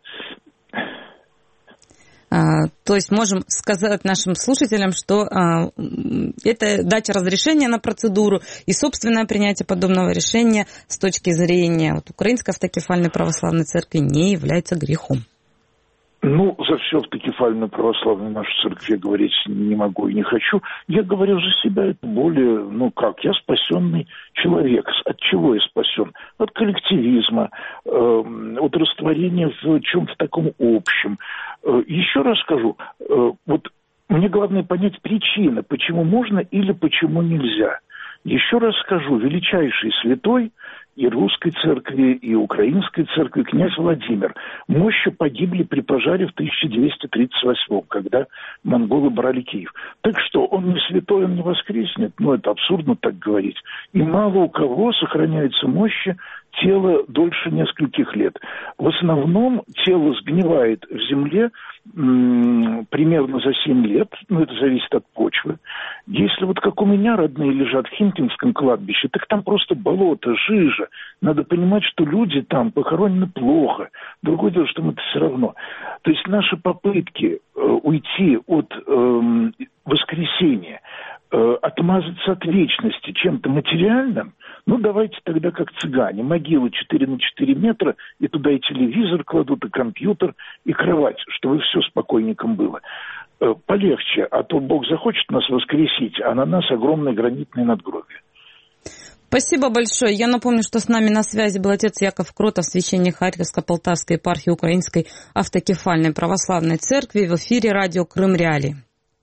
А, то есть можем сказать нашим слушателям, что а, это дача разрешения на процедуру и собственное принятие подобного решения с точки зрения вот, Украинской Автокефальной Православной Церкви не является грехом. Ну, за все автокефальную православную нашу церковь я говорить не могу и не хочу. Я говорю за себя, это более, ну как, я спасенный человек. От чего я спасен? От коллективизма, э, от растворения в чем-то таком общем. Э, еще раз скажу, э, вот мне главное понять причины, почему можно или почему нельзя. Еще раз скажу, величайший святой и русской церкви, и украинской церкви, князь Владимир, мощи погибли при пожаре в тысяча двести тридцать восьмом, когда монголы брали Киев. Так что, он не святой, он не воскреснет? Ну, это абсурдно так говорить. И мало у кого сохраняются мощи тела дольше нескольких лет. В основном тело сгнивает в земле м- примерно за семь лет, ну, это зависит от почвы. Если вот как у меня родные лежат в Химкинском кладбище, так там просто болото, жижа. Надо понимать, что люди там похоронены плохо. Другое дело, что им это все равно. То есть наши попытки э, уйти от э, воскресения, э, отмазаться от вечности чем-то материальным, ну, давайте тогда как цыгане. Могилы четыре на четыре метра, и туда и телевизор кладут, и компьютер, и кровать, чтобы все спокойненьком было. Э, полегче, а то Бог захочет нас воскресить, а на нас огромное гранитное надгробие. Спасибо большое. Я напомню, что с нами на связи был отец Яков Кротов, священник Харьковско-Полтавской епархии Украинской Автокефальной Православной Церкви. В эфире радио Крым Реалии.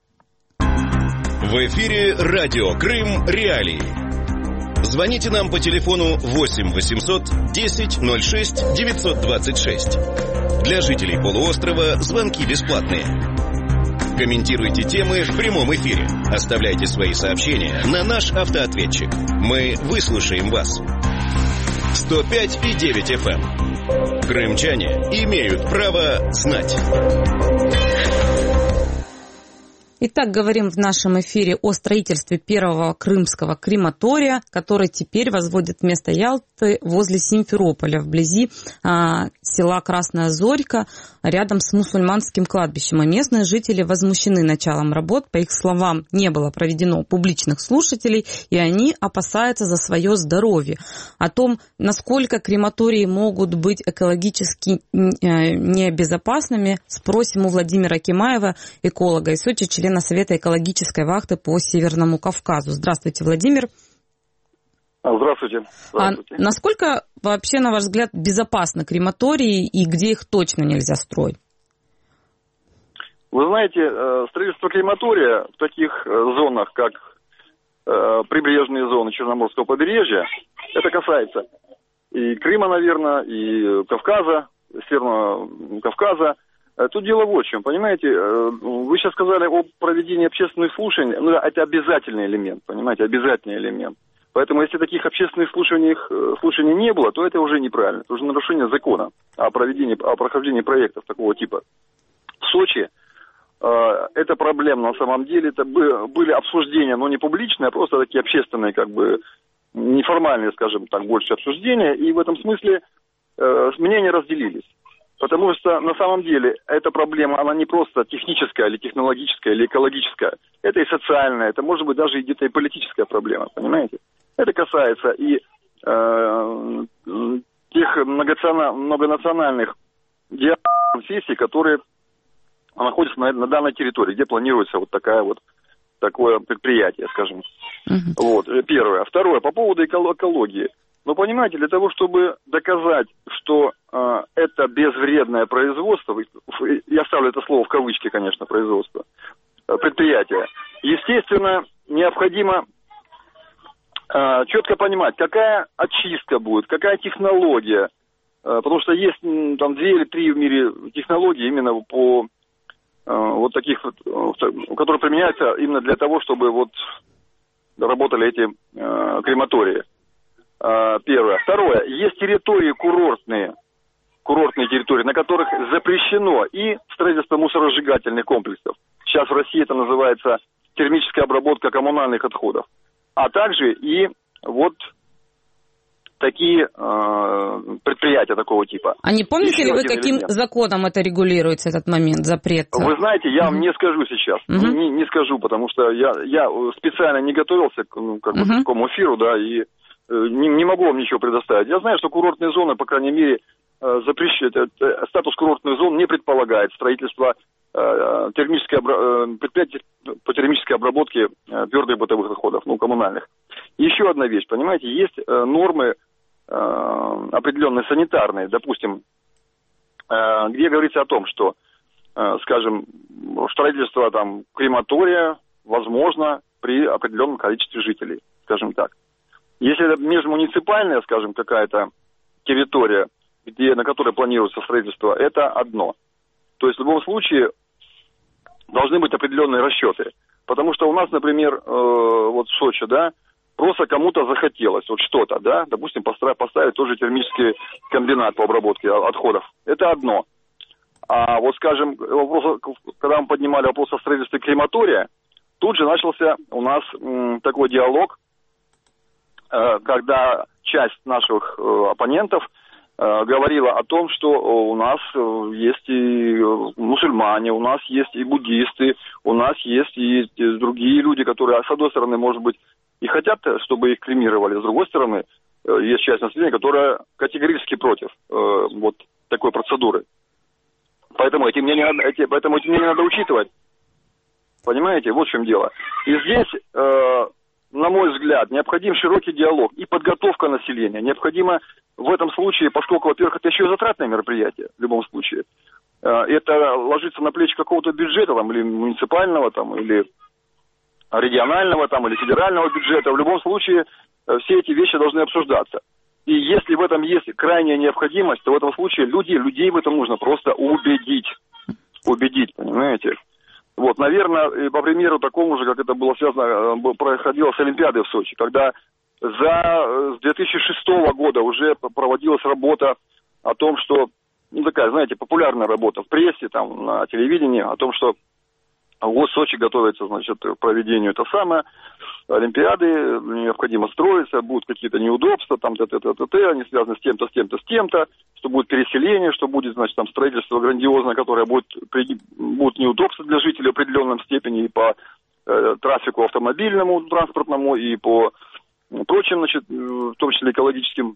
В эфире радио Крым Реалии. Звоните нам по телефону восемь восемьсот десять ноль шесть девятьсот двадцать шесть. Для жителей полуострова звонки бесплатные. Комментируйте темы в прямом эфире. Оставляйте свои сообщения на наш автоответчик. Мы выслушаем вас. сто пять и девять эф эм. Крымчане имеют право знать. Итак, говорим в нашем эфире о строительстве первого крымского крематория, который теперь возводят вместо Ялты возле Симферополя, вблизи а, села Красная Зорька, рядом с мусульманским кладбищем. И местные жители возмущены началом работ. По их словам, не было проведено публичных слушателей, и они опасаются за свое здоровье. О том, насколько крематории могут быть экологически небезопасными, спросим у Владимира Кимаева, эколога из Сочи, члена Совета экологической вахты по Северному Кавказу. Здравствуйте, Владимир. Здравствуйте. Здравствуйте. А насколько вообще, на ваш взгляд, безопасны крематории и где их точно нельзя строить? Вы знаете, строительство крематория в таких зонах, как прибрежные зоны Черноморского побережья, это касается и Крыма, наверное, и Кавказа, Северного Кавказа. Тут дело вот в чем, понимаете, вы сейчас сказали о проведении общественных слушаний, ну, это обязательный элемент, понимаете, обязательный элемент. Поэтому, если таких общественных слушаний, слушаний не было, то это уже неправильно, это уже нарушение закона о проведении, о прохождении проектов такого типа. В Сочи э, это проблема на самом деле, это были обсуждения, но не публичные, а просто такие общественные, как бы, неформальные, скажем так, больше обсуждения, и в этом смысле э, мнения разделились. Потому что на самом деле эта проблема, она не просто техническая или технологическая или экологическая. Это и социальная, это может быть даже где-то и политическая проблема, понимаете? Это касается и э, тех многонациональных конфессий, которые находятся на, на данной территории, где планируется вот такая вот такое предприятие, скажем. Uh-huh. Вот, первое. Второе, по поводу экологии. Но понимаете, для того, чтобы доказать, что э, это безвредное производство, я ставлю это слово в кавычки, конечно, производство, э, предприятие, естественно, необходимо э, четко понимать, какая очистка будет, какая технология, э, потому что есть там две или три в мире технологии именно по вот таких, которые применяются именно для того, чтобы вот работали эти крематории. Первое. Второе. Есть территории курортные, курортные территории, на которых запрещено и строительство мусоросжигательных комплексов. Сейчас в России это называется термическая обработка коммунальных отходов. А также и вот такие э, предприятия такого типа. А не помните Еще ли вы, каким элемент. законом это регулируется, этот момент, запрет? Вы знаете, я uh-huh. вам не скажу сейчас. Uh-huh. Не, не скажу, потому что я, я специально не готовился к, ну, как uh-huh. бы, к такому эфиру, да, и э, не, не могу вам ничего предоставить. Я знаю, что курортные зоны, по крайней мере, э, запрещают, э, статус курортных зон не предполагает строительство э, термической обра- э, предприятий по термической обработке э, твердых бытовых отходов, ну, коммунальных. Еще одна вещь, понимаете, есть э, нормы определенные санитарные, допустим, где говорится о том, что, скажем, строительство там крематория возможно при определенном количестве жителей, скажем так. Если это межмуниципальная, скажем, какая-то территория, где, на которой планируется строительство, это одно. То есть в любом случае должны быть определенные расчеты. Потому что у нас, например, вот в Сочи, да, просто кому-то захотелось вот что-то, да, допустим, поставить, поставить тоже термический комбинат по обработке отходов. Это одно. А вот, скажем, вопрос, когда мы поднимали вопрос о строительстве крематория, тут же начался у нас м, такой диалог, э, когда часть наших э, оппонентов э, говорила о том, что у нас э, есть и мусульмане, у нас есть и буддисты, у нас есть и, и другие люди, которые, с одной стороны, может быть, и хотят, чтобы их кремировали. С другой стороны, есть часть населения, которая категорически против э, вот такой процедуры. Поэтому эти мнения, эти, поэтому эти мнения надо учитывать. Понимаете, вот в чем дело. И здесь, э, на мой взгляд, необходим широкий диалог и подготовка населения. Необходимо в этом случае, поскольку, во-первых, это еще и затратное мероприятие, в любом случае. Э, это ложится на плечи какого-то бюджета, там, или муниципального, там, или регионального там, или федерального бюджета. В любом случае все эти вещи должны обсуждаться. И если в этом есть крайняя необходимость, то в этом случае люди, людей в этом нужно просто убедить. Убедить, понимаете? Вот, наверное, по примеру такому же, как это было связано, проходило с Олимпиадой в Сочи, когда за с две тысячи шестого года уже проводилась работа о том, что, ну такая, знаете, популярная работа в прессе, там, на телевидении, о том, что вот Сочи готовится, значит, к проведению это самое, Олимпиады, необходимо строиться, будут какие-то неудобства, там, т-т-т-т-т, они связаны с тем-то, с тем-то, с тем-то, что будет переселение, что будет, значит, там, строительство грандиозное, которое будет, будут неудобства для жителей в определенном степени и по э, трафику автомобильному, транспортному, и по прочим, значит, в том числе экологическим,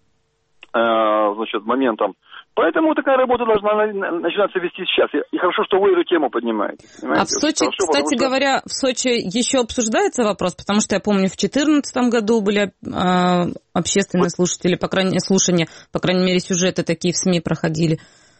э, значит, моментам. Поэтому такая работа должна начинаться вести сейчас. И хорошо, что вы эту тему поднимаете. Понимаете? А в Сочи, хорошо, кстати что... говоря, в Сочи еще обсуждается вопрос, потому что я помню, в две тысячи четырнадцатом году были э, общественные слушатели, по крайней, слушания, по крайней мере, сюжеты такие в СМИ проходили.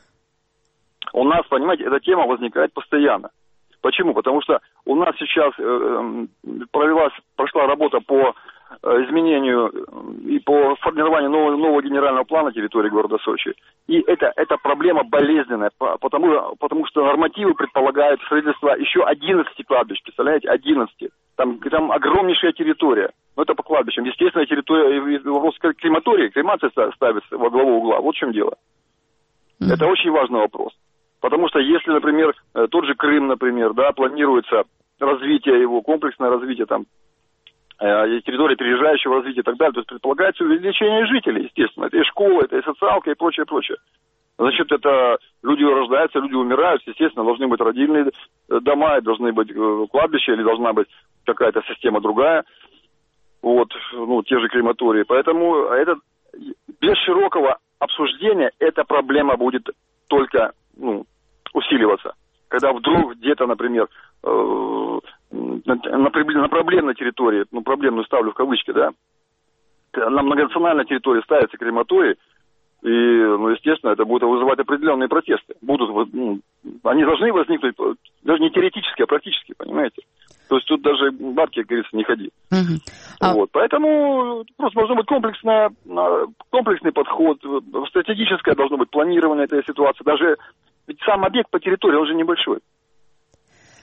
У нас, понимаете, эта тема возникает постоянно. Почему? Потому что у нас сейчас э, провелась, прошла работа по изменению и по формированию нового, нового генерального плана территории города Сочи. И это, это проблема болезненная, потому, потому что нормативы предполагают строительство еще одиннадцати кладбищ, представляете, одиннадцати. Там, там огромнейшая территория. Но это по кладбищам. Естественно, территория, вопрос крематории, кремация ставится во главу угла. Вот в чем дело. Mm-hmm. Это очень важный вопрос. Потому что если, например, тот же Крым, например, да, планируется развитие его, комплексное развитие там, территории переезжающего развития и так далее, то есть предполагается увеличение жителей, естественно. Это и школа, это и социалка, и прочее, прочее. Значит, это люди рождаются, люди умирают, естественно, должны быть родильные дома, должны быть кладбища, или должна быть какая-то система другая, вот, ну, те же крематории. Поэтому это, без широкого обсуждения эта проблема будет только, ну, усиливаться. Когда вдруг где-то, например, на, на проблемной территории, ну, проблемную ставлю в кавычки, да, на многонациональной территории ставится крематорий, и, ну, естественно, это будет вызывать определенные протесты. Будут, ну, они должны возникнуть, даже не теоретически, а практически, понимаете? То есть тут даже бабки, как говорится, не ходи. Uh-huh. А... Вот. Поэтому просто должен быть комплексный, комплексный подход, стратегическое должно быть планирование этой ситуации. Даже ведь сам объект по территории, он же небольшой.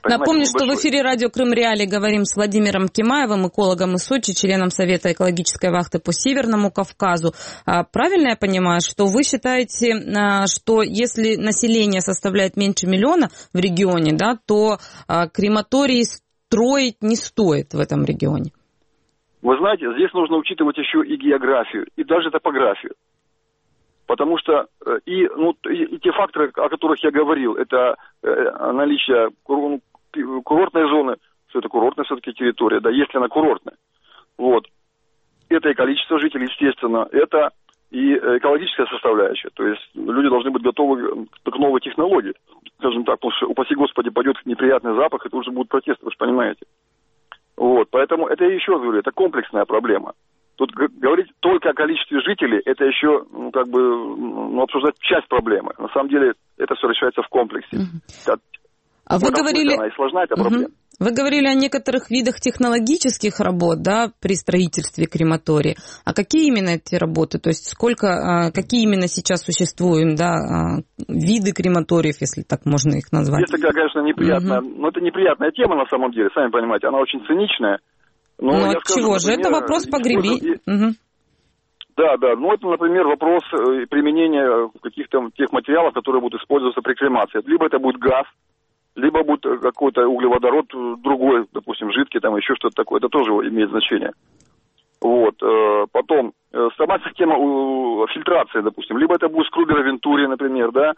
Напомню, что в эфире радио Крым Реалии говорим с Владимиром Кимаевым, экологом из Сочи, членом Совета экологической вахты по Северному Кавказу. Правильно я понимаю, что вы считаете, что если население составляет меньше миллиона в регионе, да, то крематорий строить не стоит в этом регионе? Вы знаете, здесь нужно учитывать еще и географию, и даже топографию. Потому что и, ну, и, и те факторы, о которых я говорил, это э, наличие кур, курортной зоны, что это курортная все-таки территория, да, если она курортная. Вот. Это и количество жителей, естественно, это и экологическая составляющая. То есть люди должны быть готовы к новой технологии. Скажем так, потому что, упаси Господи, пойдет неприятный запах, и тут же будут протесты, вы же понимаете. Вот. Поэтому это, еще раз говорю, это комплексная проблема. Тут говорить только о количестве жителей, это еще, ну, как бы, ну, обсуждать часть проблемы. На самом деле, это все решается в комплексе. Uh-huh. А вы говорили... Она и сложна, эта проблема. Uh-huh. Вы говорили о некоторых видах технологических работ, да, при строительстве крематория. А какие именно эти работы? То есть сколько, какие именно сейчас существуют, да, виды крематориев, если так можно их назвать? Есть такая, конечно, неприятная, uh-huh. но это неприятная тема на самом деле, сами понимаете, она очень циничная. Но ну, от чего же? Это вопрос погреби. Угу. Да, да. Ну, это, например, вопрос применения каких-то тех материалов, которые будут использоваться при кремации. Либо это будет газ, либо будет какой-то углеводород другой, допустим, жидкий, там еще что-то такое. Это тоже имеет значение. Вот. Потом, сама система фильтрации, допустим. Либо это будет скрубер Вентури, например, да,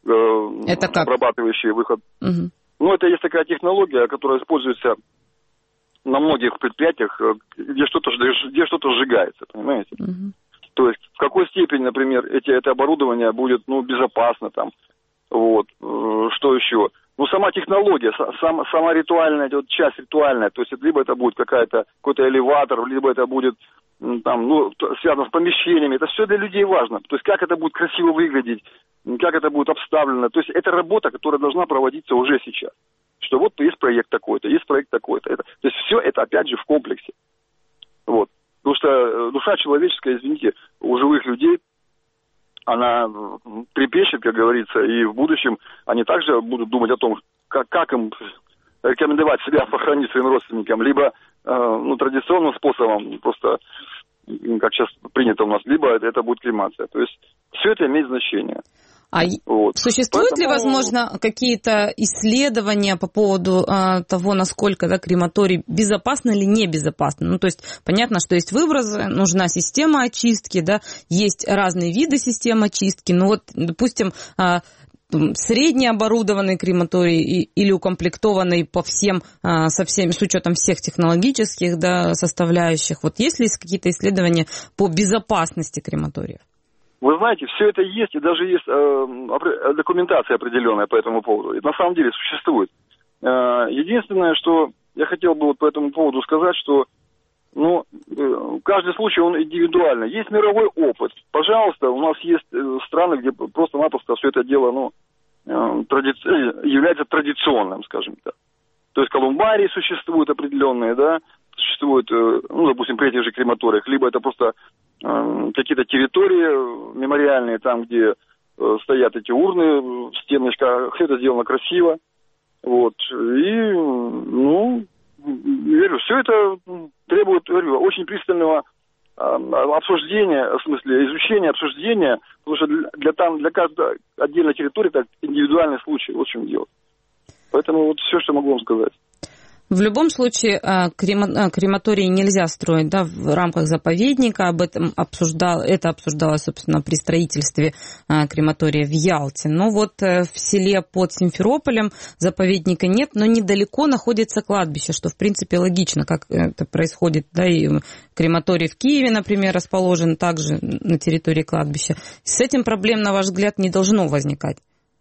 это как? Обрабатывающий выход. Угу. Ну, это есть такая технология, которая используется на многих предприятиях, где что-то, где что-то сжигается, понимаете? Uh-huh. То есть в какой степени, например, эти, это оборудование будет, ну, безопасно там, вот, что еще? Ну, сама технология, сам, сама ритуальная, вот часть ритуальная, то есть либо это будет какая-то, какой-то элеватор, либо это будет, там, ну, связано с помещениями, это все для людей важно. То есть как это будет красиво выглядеть, как это будет обставлено, то есть это работа, которая должна проводиться уже сейчас. Что вот есть проект такой-то, есть проект такой-то. Это, то есть все это, опять же, в комплексе. Вот. Потому что душа человеческая, извините, у живых людей, она трепещет, как говорится, и в будущем они также будут думать о том, как, как им рекомендовать себя похоронить своим родственникам, либо ну, традиционным способом, просто как сейчас принято у нас, либо это будет кремация. То есть все это имеет значение. А вот. Существуют Поэтому... ли, возможно, какие-то исследования по поводу а, того, насколько, да, крематорий безопасно или небезопасно? Ну, то есть понятно, что есть выбросы, нужна система очистки, да, есть разные виды систем очистки. Ну вот, допустим, а, среднеоборудованный крематорий или укомплектованный по всем, а, со всеми, с учетом всех технологических, да, составляющих. Вот есть ли какие-то исследования по безопасности крематориев? Вы знаете, все это есть, и даже есть э, документация определенная по этому поводу. И на самом деле существует. Э, единственное, что я хотел бы вот по этому поводу сказать, что ну, э, каждый случай, он индивидуальный. Есть мировой опыт. Пожалуйста, у нас есть э, страны, где просто-напросто все это дело ну, э, традици... является традиционным, скажем так. То есть колумбарии существуют определенные, да, существуют, э, ну, допустим, при этих же крематориях, либо это просто какие-то территории мемориальные, там, где э, стоят эти урны, стеночка, все это сделано красиво. Вот. И, ну, верю, все это требует, говорю, очень пристального э, обсуждения, в смысле, изучения, обсуждения, потому что для, для, там, для каждой отдельной территории это индивидуальный случай, вот в чем дело. Поэтому вот все, что могу вам сказать. В любом случае, крематории нельзя строить, да, в рамках заповедника. Об этом обсуждал, это обсуждалось, собственно, при строительстве крематория в Ялте. Но вот в селе под Симферополем заповедника нет, но недалеко находится кладбище, что, в принципе, логично, как это происходит. Да, и крематорий в Киеве, например, расположен также на территории кладбища. С этим проблем, на ваш взгляд, не должно возникать.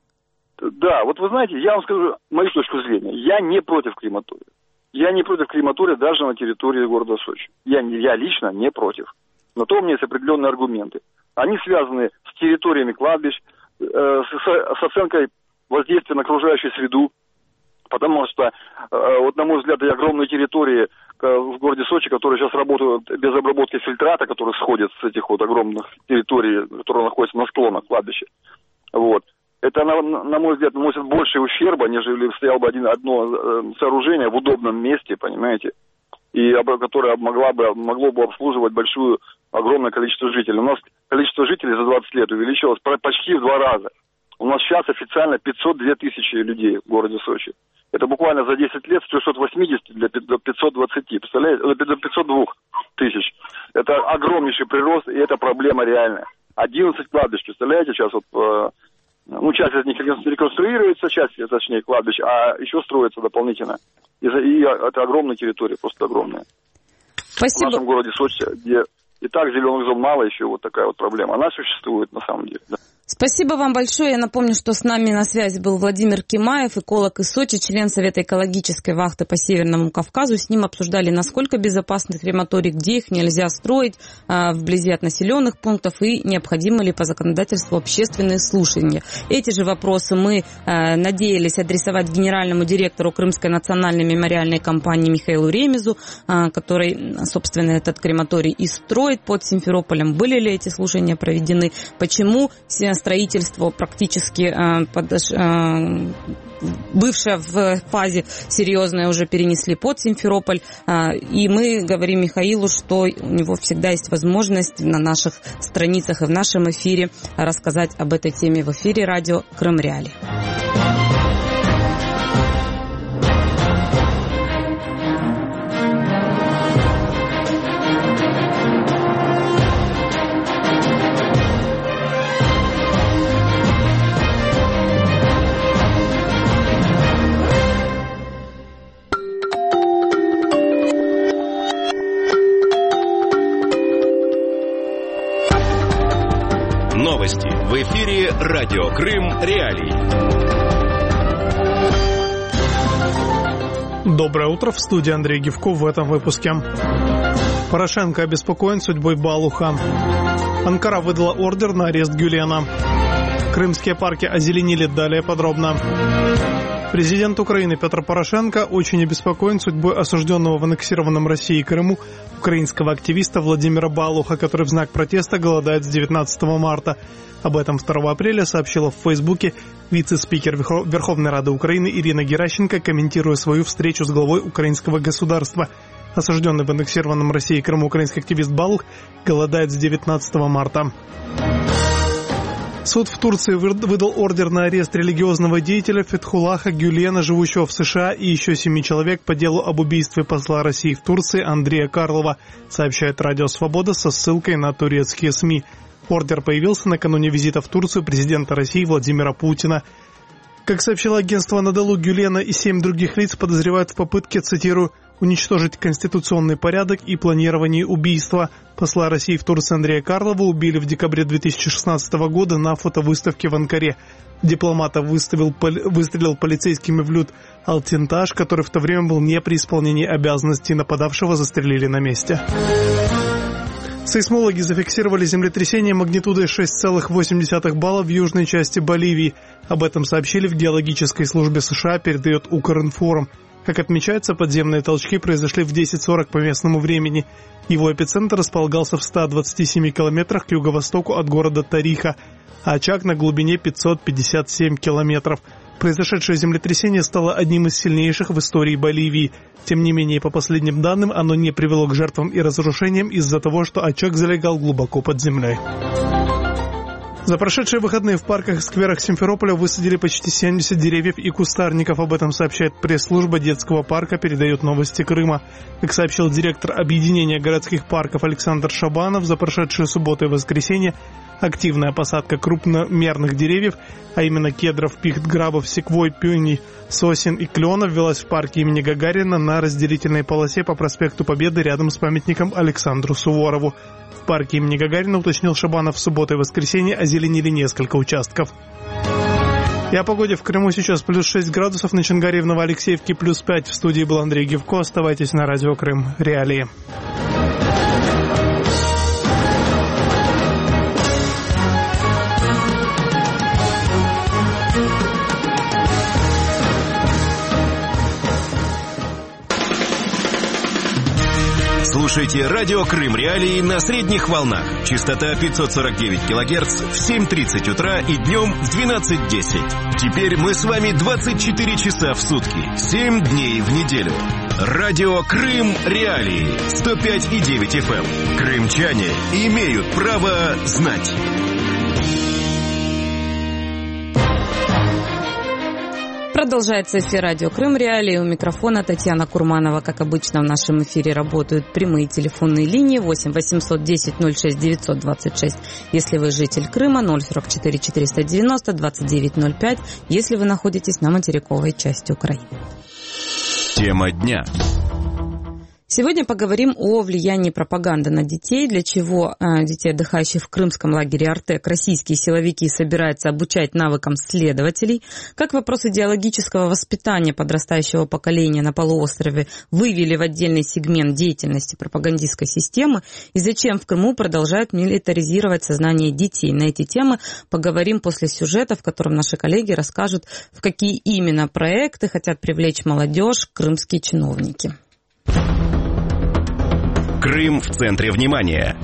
Да, вот вы знаете, я вам скажу мою точку зрения. Я не против крематория. Я не против крематория даже на территории города Сочи. Я, я лично не против. Но то у меня есть определенные аргументы. Они связаны с территориями кладбищ, э, с, с оценкой воздействия на окружающую среду. Потому что, э, вот на мой взгляд, и огромные территории в городе Сочи, которые сейчас работают без обработки фильтрата, которые сходят с этих вот огромных территорий, которые находятся на склонах кладбища. Вот. это, на, на мой взгляд, наносит больше ущерба, нежели стояло бы один, одно сооружение в удобном месте, понимаете, и которое могла бы, могло бы обслуживать большую, огромное количество жителей. У нас количество жителей за двадцать лет увеличилось почти в два раза. У нас сейчас официально пятьсот две тысячи людей в городе Сочи. Это буквально за десять лет с трёхсот восьмидесяти до пятисот двадцати, представляете, до пятисот двух тысяч. Это огромнейший прирост, и это проблема реальная. одиннадцать кладбищ, представляете, сейчас вот, э, ну, часть из них реконструируется, часть, точнее, кладбищ, а еще строится дополнительно. И, и это огромная территория, просто огромная. Спасибо. В нашем городе Сочи, где и так зеленых зон мало, еще вот такая вот проблема. Она существует на самом деле, да. Спасибо вам большое. Я напомню, что с нами на связи был Владимир Кимаев, эколог из Сочи, член Совета экологической вахты по Северному Кавказу. С ним обсуждали, насколько безопасны крематории, где их нельзя строить а, вблизи от населенных пунктов и необходимы ли по законодательству общественные слушания. Эти же вопросы мы а, надеялись адресовать генеральному директору Крымской национальной мемориальной компании Михаилу Ремезу, а, который, собственно, этот крематорий и строит под Симферополем. Были ли эти слушания проведены? Почему строительство практически э, подош... э, бывшее в фазе серьезное уже перенесли под Симферополь. Э, и мы говорим Михаилу, что у него всегда есть возможность на наших страницах и в нашем эфире рассказать об этой теме в эфире радио Крым Реалии. Новости в эфире радио Крым Реалии. Доброе утро, в студии Андрей Гивков в этом выпуске. Порошенко обеспокоен судьбой Балуха. Анкара выдала ордер на арест Гюлена. Крымские парки озеленили, далее подробно. Президент Украины Петр Порошенко очень обеспокоен судьбой осужденного в аннексированном Россией Крыму украинского активиста Владимира Балуха, который в знак протеста голодает с девятнадцатого марта. Об этом второго апреля сообщила в Фейсбуке вице-спикер Верховной Рады Украины Ирина Геращенко, комментируя свою встречу с главой украинского государства. Осужденный в аннексированном Россией Крыму украинский активист Балух голодает с девятнадцатого марта. Суд в Турции выдал ордер на арест религиозного деятеля Фетхуллаха Гюлена, живущего в США, и еще семи человек по делу об убийстве посла России в Турции Андрея Карлова, сообщает Радио Свобода со ссылкой на турецкие СМИ. Ордер появился накануне визита в Турцию президента России Владимира Путина. Как сообщило агентство Анадолу, Гюлена и семь других лиц подозревают в попытке, цитирую, уничтожить конституционный порядок и планировании убийства. Посла России в Турции Андрея Карлова убили в декабре две тысячи шестнадцатого года на фотовыставке в Анкаре. Дипломата выставил, выстрелил полицейскими в Люд Алтенташ, который в то время был не при исполнении обязанностей, нападавшего застрелили на месте. Сейсмологи зафиксировали землетрясение магнитудой шесть целых восемь десятых балла в южной части Боливии. Об этом сообщили в геологической службе США, передает Укринформ. Как отмечается, подземные толчки произошли в десять сорок по местному времени. Его эпицентр располагался в ста двадцати семи километрах к юго-востоку от города Тариха, а очаг на глубине пятьсот пятьдесят семь километров. Произошедшее землетрясение стало одним из сильнейших в истории Боливии. Тем не менее, по последним данным, оно не привело к жертвам и разрушениям из-за того, что очаг залегал глубоко под землей. За прошедшие выходные в парках и скверах Симферополя высадили почти семьдесят деревьев и кустарников. Об этом сообщает пресс-служба детского парка, передает Новости Крыма. Как сообщил директор объединения городских парков Александр Шабанов, за прошедшие субботу и воскресенье активная посадка крупномерных деревьев, а именно кедров, пихт, грабов, секвой, пюний, сосен и кленов, велась в парке имени Гагарина на разделительной полосе по проспекту Победы рядом с памятником Александру Суворову. В парке имени Гагарина, уточнил Шабанов, в субботу и воскресенье озеленили несколько участков. И о погоде в Крыму сейчас плюс шесть градусов, на Чангаре в Новоалексеевке плюс пять. В студии был Андрей Гивко. Оставайтесь на радио Крым Реалии. Слушайте радио Крым Реалии на средних волнах. Частота пятьсот сорок девять килогерц в семь тридцать утра и днем в двенадцать десять. Теперь мы с вами двадцать четыре часа в сутки, семь дней в неделю. Радио Крым Реалии сто пять и девять эф эм. Крымчане имеют право знать. Продолжается эфир радио Крым Реалии. У микрофона Татьяна Курманова. Как обычно, в нашем эфире работают прямые телефонные линии восемь восемьсот десять ноль шесть девятьсот двадцать шесть. Если вы житель Крыма, ноль сорок четыре четыреста девяносто двадцать девять ноль пять. Если вы находитесь на материковой части Украины. Тема дня. Сегодня поговорим о влиянии пропаганды на детей, для чего э, детей, отдыхающих в крымском лагере «Артек», российские силовики собираются обучать навыкам следователей, как вопрос идеологического воспитания подрастающего поколения на полуострове вывели в отдельный сегмент деятельности пропагандистской системы, и зачем в Крыму продолжают милитаризировать сознание детей. На эти темы поговорим после сюжета, в котором наши коллеги расскажут, в какие именно проекты хотят привлечь молодежь крымские чиновники. Крым в центре внимания.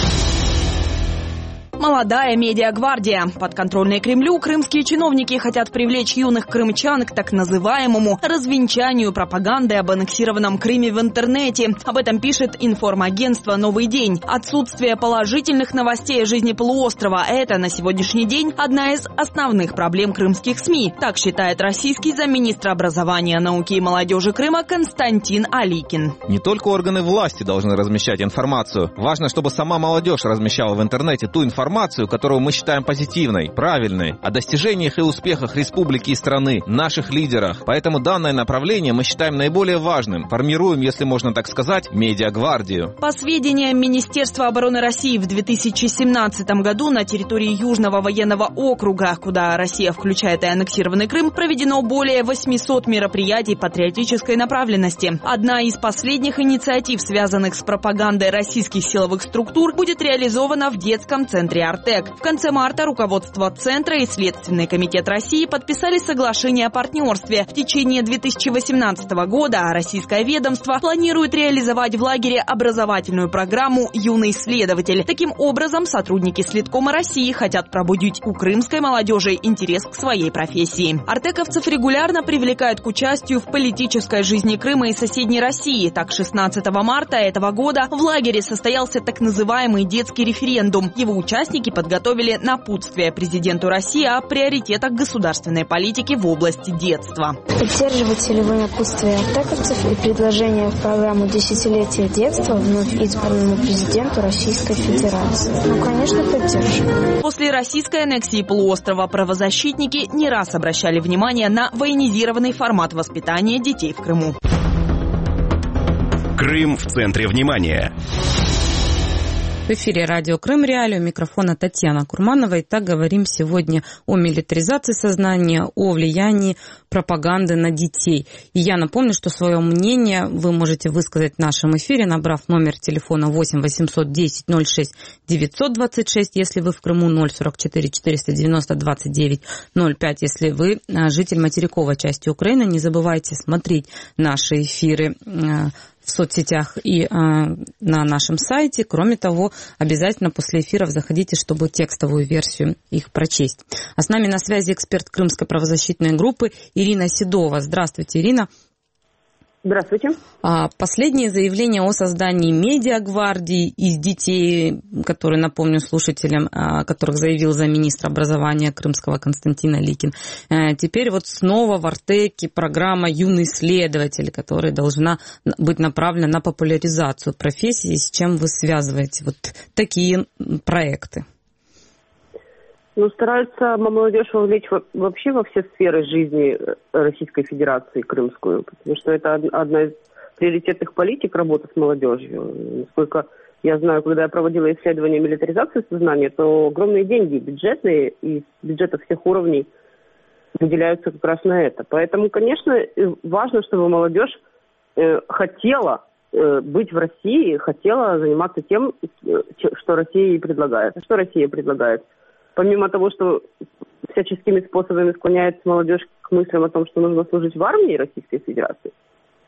Молодая медиагвардия. Подконтрольные Кремлю крымские чиновники хотят привлечь юных крымчан к так называемому развенчанию пропаганды об аннексированном Крыме в интернете. Об этом пишет информагентство «Новый день». Отсутствие положительных новостей о жизни полуострова – это на сегодняшний день одна из основных проблем крымских СМИ. Так считает российский замминистра образования, науки и молодежи Крыма Константин Аликин. Не только органы власти должны размещать информацию. Важно, чтобы сама молодежь размещала в интернете ту информацию, которую мы считаем позитивной, правильной, о достижениях и успехах республики и страны, наших лидерах. Поэтому данное направление мы считаем наиболее важным. Формируем, если можно так сказать, медиагвардию. По сведениям Министерства обороны России, в две тысячи семнадцатом году на территории Южного военного округа, куда Россия включает и аннексированный Крым, проведено более восьмисот мероприятий патриотической направленности. Одна из последних инициатив, связанных с пропагандой российских силовых структур, будет реализована в детском центре «Артек». В конце марта руководство Центра и Следственный комитет России подписали соглашение о партнерстве. В течение две тысячи восемнадцатого года российское ведомство планирует реализовать в лагере образовательную программу «Юный следователь». Таким образом, сотрудники Следкома России хотят пробудить у крымской молодежи интерес к своей профессии. Артековцев регулярно привлекают к участию в политической жизни Крыма и соседней России. Так, шестнадцатого марта этого года в лагере состоялся так называемый детский референдум. Его участие Участники подготовили напутствие президенту России о приоритетах государственной политики в области детства. Поддерживаете ли вы напутствие артековцев и предложение в программу «Десятилетие детства» вновь избранному президенту Российской Федерации? Ну, конечно, поддерживаю. После российской аннексии полуострова правозащитники не раз обращали внимание на военизированный формат воспитания детей в Крыму. Крым в центре внимания. В эфире радио Крым Реалии, у микрофона Татьяна Курманова. Итак, говорим сегодня о милитаризации сознания, о влиянии пропаганды на детей. И я напомню, что свое мнение вы можете высказать в нашем эфире, набрав номер телефона восемь восемьсот десять ноль шесть девятьсот двадцать шесть, если вы в Крыму, ноль сорок четыре четыреста девяносто двадцать девять ноль пять, если вы житель материковой части Украины. Не забывайте смотреть наши эфиры в соцсетях и э, на нашем сайте. Кроме того, обязательно после эфиров заходите, чтобы текстовую версию их прочесть. А с нами на связи эксперт Крымской правозащитной группы Ирина Седова. Здравствуйте, Ирина. Здравствуйте. Последнее заявление о создании медиагвардии из детей, которые, напомню слушателям, которых заявил замминистра образования крымского Константин Аликин. Теперь вот снова в Артеке программа «Юный следователь», которая должна быть направлена на популяризацию профессии. С чем вы связываете вот такие проекты? Ну, стараются молодежь вовлечь вообще во все сферы жизни Российской Федерации крымскую, потому что это одна из приоритетных политик работы с молодежью. Насколько я знаю, когда я проводила исследование милитаризации сознания, то огромные деньги бюджетные из бюджета всех уровней выделяются как раз на это. Поэтому, конечно, важно, чтобы молодежь хотела быть в России, хотела заниматься тем, что Россия ей предлагает. Что Россия предлагает? Помимо того, что всяческими способами склоняет молодежь к мыслям о том, что нужно служить в армии Российской Федерации,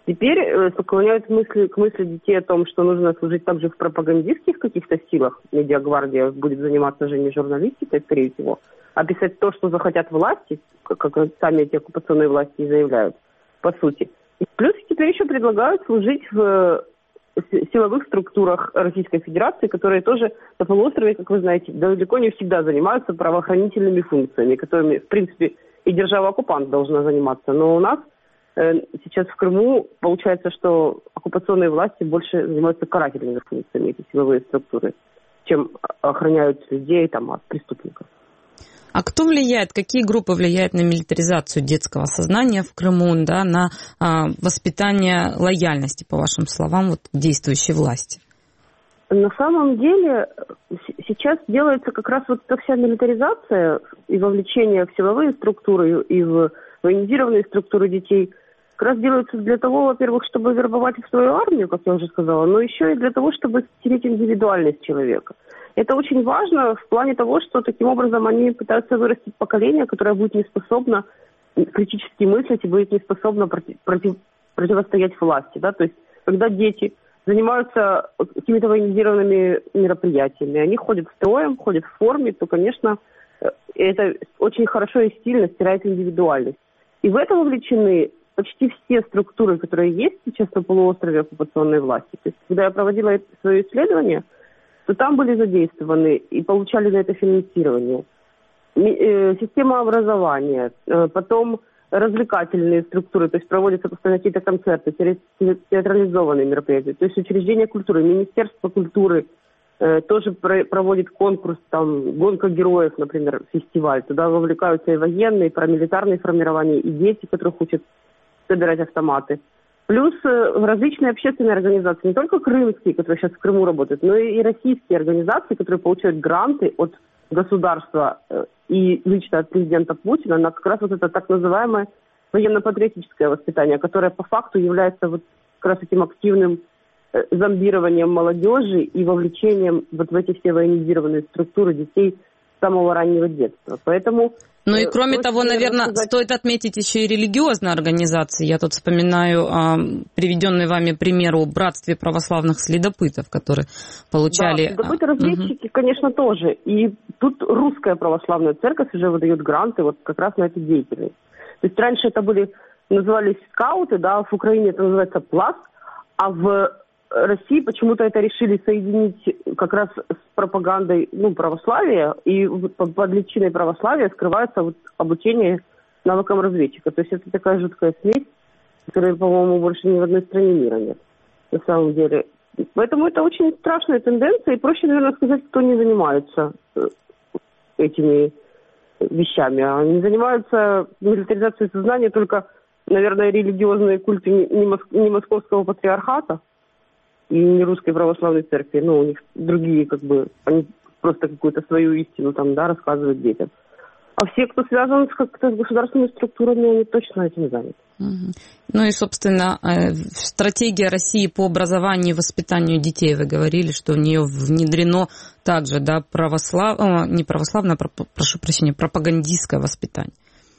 Теперь склоняют мысли, к мысли детей о том, что нужно служить также в пропагандистских каких-то силах. Медиагвардия будет заниматься же не журналистикой, скорее всего, а писать то, что захотят власти, как, как сами эти оккупационные власти и заявляют, по сути. И плюс теперь еще предлагают служить в силовых структурах Российской Федерации, которые тоже на полуострове, как вы знаете, далеко не всегда занимаются правоохранительными функциями, которыми, в принципе, и держава-оккупант должна заниматься. Но у нас сейчас в Крыму получается, что оккупационные власти больше занимаются карательными функциями, эти силовые структуры, чем охраняют людей там, от преступников. А кто влияет, какие группы влияют на милитаризацию детского сознания в Крыму, да, на а, воспитание лояльности, по вашим словам, вот, действующей власти? На самом деле сейчас делается как раз вот эта вся милитаризация и вовлечение в силовые структуры и в военизированные структуры детей как раз делаются для того, во-первых, чтобы вербовать в свою армию, как я уже сказала, но еще и для того, чтобы стереть индивидуальность человека. Это очень важно в плане того, что таким образом они пытаются вырастить поколение, которое будет не способно критически мыслить и будет не способно против, против, противостоять власти. Да? То есть, когда дети занимаются какими-то военизированными мероприятиями, они ходят строем, ходят в форме, то, конечно, это очень хорошо и стильно стирает индивидуальность. И в это вовлечены почти все структуры, которые есть сейчас на полуострове оккупационной власти. То есть, когда я проводила свое исследование, то там были задействованы и получали за это финансирование. Система образования, потом развлекательные структуры, то есть проводятся постоянно какие-то концерты, театрализованные мероприятия, то есть учреждения культуры, Министерство культуры тоже проводит конкурс, там, гонка героев, например, фестиваль. Туда вовлекаются и военные, и парамилитарные формирования, и дети, которых учат собирать автоматы. Плюс различные общественные организации, не только крымские, которые сейчас в Крыму работают, но и российские организации, которые получают гранты от государства и лично от президента Путина на как раз вот это так называемое военно-патриотическое воспитание, которое по факту является вот как раз этим активным зомбированием молодежи и вовлечением вот в эти все военизированные структуры детей с самого раннего детства. Поэтому... Ну и кроме того, наверное, сказать... стоит отметить еще и религиозные организации. Я тут вспоминаю а, приведенный вами пример о братстве православных следопытов, которые получали... Да, следопыты-разведчики, угу. конечно, тоже. И тут русская православная церковь уже выдает гранты вот как раз на эту деятельность. То есть раньше это были, назывались скауты, да, в Украине это называется пласт, а в России почему-то это решили соединить как раз с пропагандой, ну, православия, и под личиной православия скрывается вот обучение навыкам разведчика. То есть это такая жуткая смесь, которой, по-моему, больше ни в одной стране мира нет, на самом деле. Поэтому это очень страшная тенденция, и проще, наверное, сказать, кто не занимается этими вещами. Они занимаются милитаризацией сознания только, наверное, религиозные культы не московского патриархата и не русской православной церкви. Ну, у них другие, как бы, они просто какую-то свою истину там, да, рассказывают детям. А все, кто связан с, как-то, с государственными структурами, они точно этим заняты. Угу. Ну и, собственно, стратегия России по образованию и воспитанию детей, вы говорили, что в нее внедрено также, да, православ... О, не православное, прошу прощения, пропагандистское воспитание.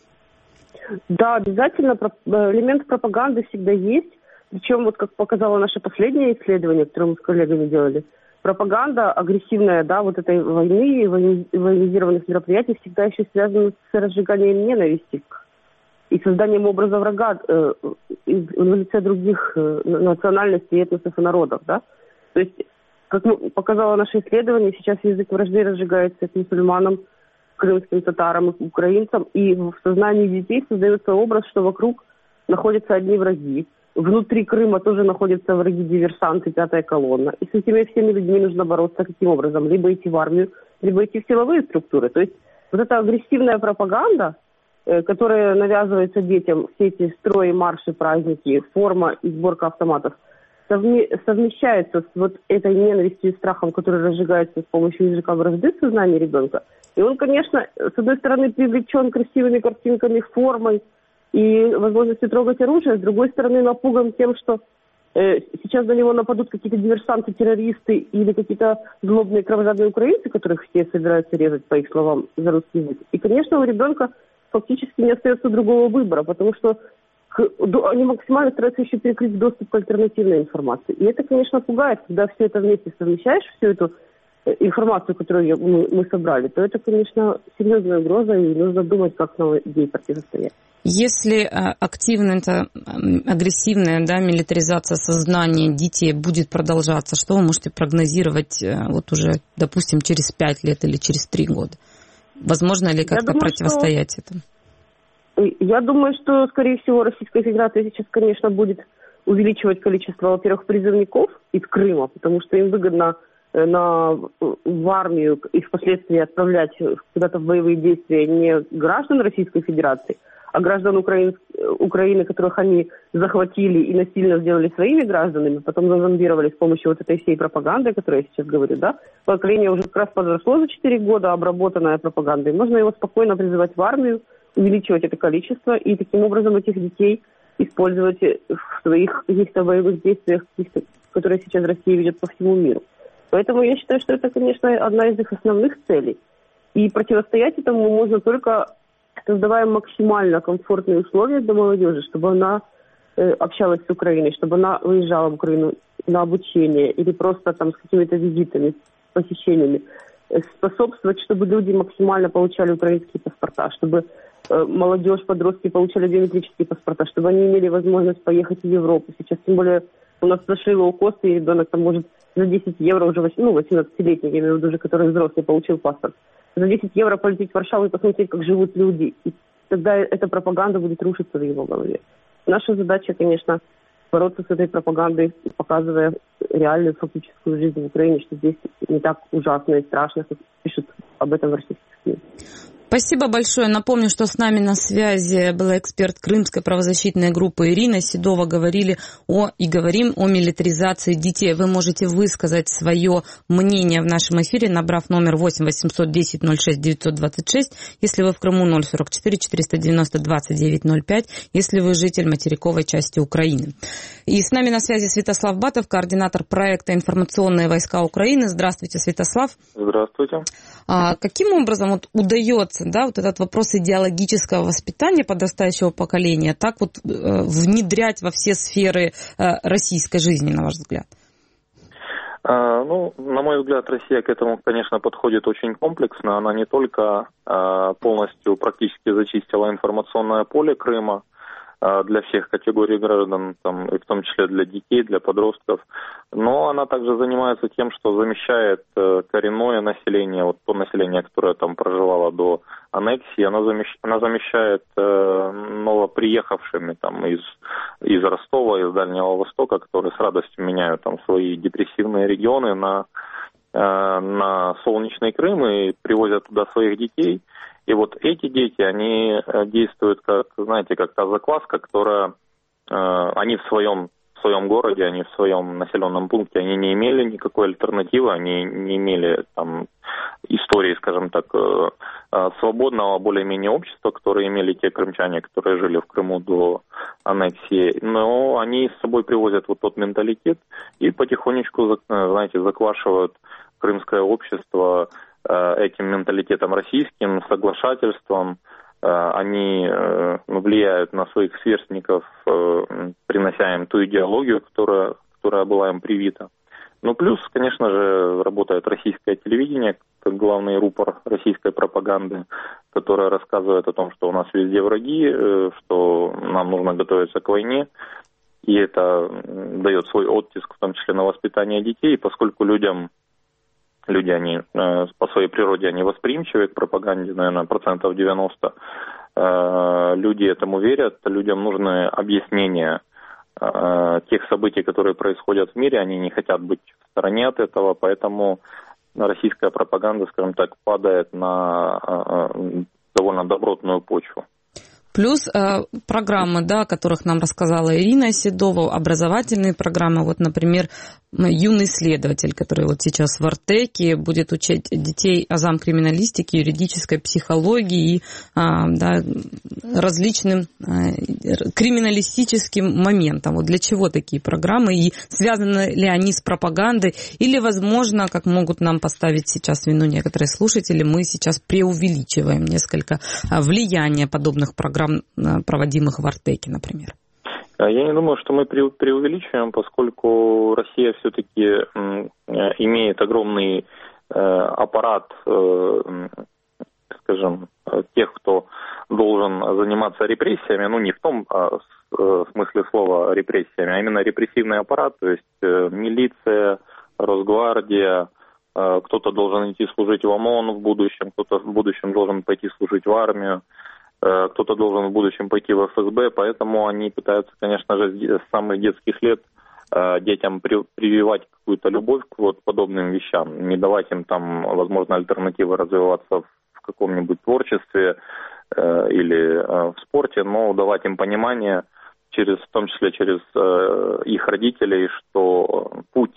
Да, обязательно элемент пропаганды всегда есть. Причем, вот как показало наше последнее исследование, которое мы с коллегами делали, пропаганда агрессивная, да, вот этой войны и военизированных мероприятий всегда еще связана с разжиганием ненависти и созданием образа врага э, в лице других э, национальностей, этносов и народов, да. То есть, как показало наше исследование, сейчас язык вражды разжигается к мусульманам, крымским татарам и украинцам, и в сознании детей создается образ, что вокруг находятся одни враги. Внутри Крыма тоже находятся враги-диверсанты, пятая колонна. И с этими всеми людьми нужно бороться каким образом? Либо идти в армию, либо идти в силовые структуры. То есть вот эта агрессивная пропаганда, э, которая навязывается детям, все эти строи, марши, праздники, форма и сборка автоматов, совме- совмещается с вот этой ненавистью и страхом, который разжигается с помощью языка вражды в сознании ребенка. И он, конечно, с одной стороны привлечен красивыми картинками, формой, и возможностью трогать оружие, с другой стороны напуган тем, что э, сейчас на него нападут какие-то диверсанты, террористы или какие-то злобные кровожадные украинцы, которых все собираются резать, по их словам, за русский язык. И, конечно, у ребенка фактически не остается другого выбора, потому что они максимально стараются еще перекрыть доступ к альтернативной информации. И это, конечно, пугает, когда все это вместе совмещаешь, всю эту информацию, которую мы, мы собрали, то это, конечно, серьезная угроза, и нужно думать, как новой идее противостоять. Если активная, это агрессивная, да, милитаризация сознания детей будет продолжаться, что вы можете прогнозировать вот уже, допустим, через пять лет или через три года? Возможно ли как-то думаю, противостоять что... этому? Я думаю, что, скорее всего, Российская Федерация сейчас, конечно, будет увеличивать количество, во-первых, призывников из Крыма, потому что им выгодно на, в армию и впоследствии отправлять куда-то в боевые действия не граждан Российской Федерации, а граждан Украины, Украины, которых они захватили и насильно сделали своими гражданами, потом зазомбировали с помощью вот этой всей пропаганды, о которой я сейчас говорю, да. Поколение уже как раз подросло за четыре года, обработанное пропагандой. Можно его спокойно призывать в армию, увеличивать это количество и таким образом этих детей использовать в своих каких-то боевых действиях, которые сейчас Россия ведет по всему миру. Поэтому я считаю, что это, конечно, одна из их основных целей. И противостоять этому можно только создавая максимально комфортные условия для молодежи, чтобы она э, общалась с Украиной, чтобы она выезжала в Украину на обучение или просто там с какими-то визитами, посещениями. Э, способствовать, чтобы люди максимально получали украинские паспорта, чтобы э, молодежь, подростки получали биометрические паспорта, чтобы они имели возможность поехать в Европу. Сейчас, тем более, у нас зашли лоукосты, и ребенок там может за десять евро уже, ну, восемнадцатилетний, я имею в виду уже, который взрослый, получил паспорт, за десять евро полететь в Варшаву и посмотреть, как живут люди. И тогда эта пропаганда будет рушиться в его голове. Наша задача, конечно, бороться с этой пропагандой, показывая реальную фактическую жизнь в Украине, что здесь не так ужасно и страшно, как пишут об этом в российских СМИ. Спасибо большое. Напомню, что с нами на связи была эксперт Крымской правозащитной группы Ирина Седова. Говорили о и говорим о милитаризации детей. Вы можете высказать свое мнение в нашем эфире, набрав номер восемь восемьсот десять ноль шесть девятьсот двадцать шесть. Если вы в Крыму, ноль сорок четыре четыреста девяносто двадцать девять ноль пять. Если вы житель материковой части Украины. И с нами на связи Святослав Батов, координатор проекта «Информационные войска Украины». Здравствуйте, Святослав. Здравствуйте. А каким образом вот удается, да, вот этот вопрос идеологического воспитания подрастающего поколения так вот э, внедрять во все сферы э, российской жизни, на ваш взгляд? А, ну, на мой взгляд, Россия к этому, конечно, подходит очень комплексно. Она не только а, полностью практически зачистила информационное поле Крыма для всех категорий граждан, там, и в том числе для детей, для подростков. Но она также занимается тем, что замещает коренное население, вот то население, которое там проживало до аннексии, она замещает, она замещает новоприехавшими там, из, из Ростова, из Дальнего Востока, которые с радостью меняют там, свои депрессивные регионы на, на солнечный Крым и привозят туда своих детей. И вот эти дети, они действуют как, знаете, как та закваска, которая, э, они в своем, в своем городе, они в своем населенном пункте, они не имели никакой альтернативы, они не имели там истории, скажем так, э, свободного более-менее общества, которые имели те крымчане, которые жили в Крыму до аннексии. Но они с собой привозят вот тот менталитет и потихонечку, знаете, заквашивают крымское общество этим менталитетом российским, соглашательством. Они влияют на своих сверстников, принося им ту идеологию, которая, которая была им привита. Ну, плюс, конечно же, работает российское телевидение, как главный рупор российской пропаганды, которая рассказывает о том, что у нас везде враги, что нам нужно готовиться к войне. И это дает свой оттиск, в том числе на воспитание детей, и поскольку людям Люди, они по своей природе, они восприимчивы к пропаганде, наверное, процентов девяносто. Люди этому верят, людям нужны объяснения тех событий, которые происходят в мире, они не хотят быть в стороне от этого, поэтому российская пропаганда, скажем так, падает на довольно добротную почву. Плюс э, программы, да, о которых нам рассказала Ирина Седова, образовательные программы, вот, например, юный исследователь, который вот сейчас в Артеке будет учить детей азам криминалистики, юридической психологии и а, да, различным а, криминалистическим моментам. Вот для чего такие программы и связаны ли они с пропагандой или, возможно, как могут нам поставить сейчас в вину некоторые слушатели, мы сейчас преувеличиваем несколько влияния подобных программ, проводимых в Артеке, например. Я не думаю, что мы преувеличиваем, поскольку Россия все-таки имеет огромный аппарат, скажем, тех, кто должен заниматься репрессиями, ну не в том смысле слова репрессиями, а именно репрессивный аппарат, то есть милиция, Росгвардия, кто-то должен идти служить в ОМОН в будущем, кто-то в будущем должен пойти служить в армию, кто-то должен в будущем пойти в эф эс бэ, поэтому они пытаются, конечно же, с самых детских лет детям прививать какую-то любовь к вот подобным вещам, не давать им там, возможно, альтернативы развиваться в каком-нибудь творчестве э, или э, в спорте, но давать им понимание, через, в том числе через э, их родителей, что путь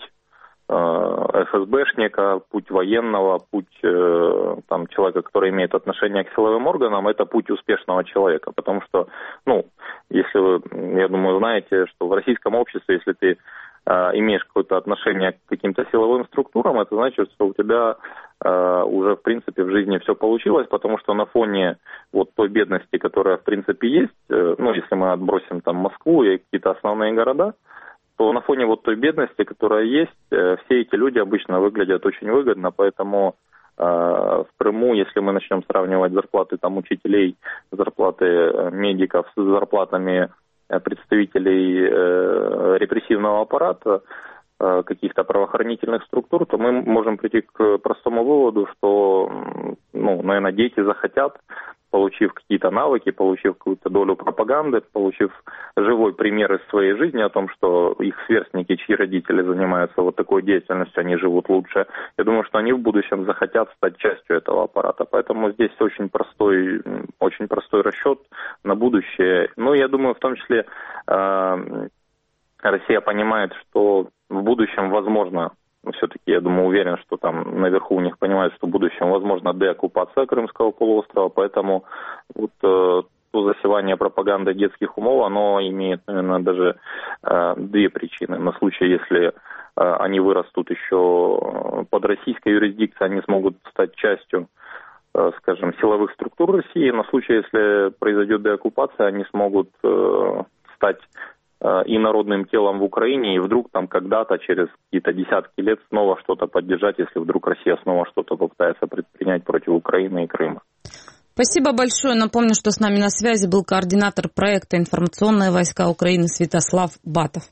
эф эс бэшника, путь военного, путь э, там, человека, который имеет отношение к силовым органам, это путь успешного человека. Потому что, ну, если вы, я думаю, знаете, что в российском обществе, если ты э, имеешь какое-то отношение к каким-то силовым структурам, это значит, что у тебя э, уже, в принципе, в жизни все получилось, потому что на фоне вот той бедности, которая, в принципе, есть, э, ну, если мы отбросим там Москву и какие-то основные города, то на фоне вот той бедности, которая есть, все эти люди обычно выглядят очень выгодно, поэтому э, в Крыму, если мы начнем сравнивать зарплаты там учителей, зарплаты медиков с зарплатами представителей э, репрессивного аппарата, э, каких-то правоохранительных структур, то мы можем прийти к простому выводу, что, ну, наверное, дети захотят, получив какие-то навыки, получив какую-то долю пропаганды, получив живой пример из своей жизни о том, что их сверстники, чьи родители занимаются вот такой деятельностью, они живут лучше. Я думаю, что они в будущем захотят стать частью этого аппарата. Поэтому здесь очень простой, очень простой расчет на будущее. Ну, я думаю, в том числе э, Россия понимает, что в будущем возможно, все-таки, я думаю, уверен, что там наверху у них понимают, что в будущем возможно деоккупация Крымского полуострова, поэтому вот э, то засевание пропаганды детских умов, оно имеет, наверное, даже э, две причины. На случай, если э, они вырастут еще под российской юрисдикцией, они смогут стать частью, э, скажем, силовых структур России. На случай, если произойдет деоккупация, они смогут э, стать и народным телом в Украине, и вдруг там когда-то через какие-то десятки лет снова что-то поддержать, если вдруг Россия снова что-то попытается предпринять против Украины и Крыма. Спасибо большое. Напомню, что с нами на связи был координатор проекта «Информационные войска Украины» Святослав Батов.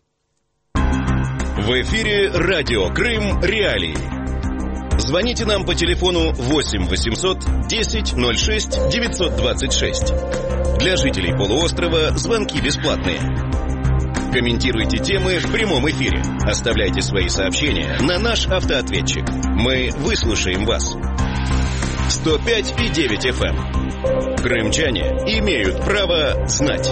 В эфире радио «Крым. Реалии». Звоните нам по телефону восемь восемьсот десять ноль шесть девятьсот двадцать шесть. Для жителей полуострова звонки бесплатные. Комментируйте темы в прямом эфире. Оставляйте свои сообщения на наш автоответчик. Мы выслушаем вас. сто пять и девять эф эм. Крымчане имеют право знать.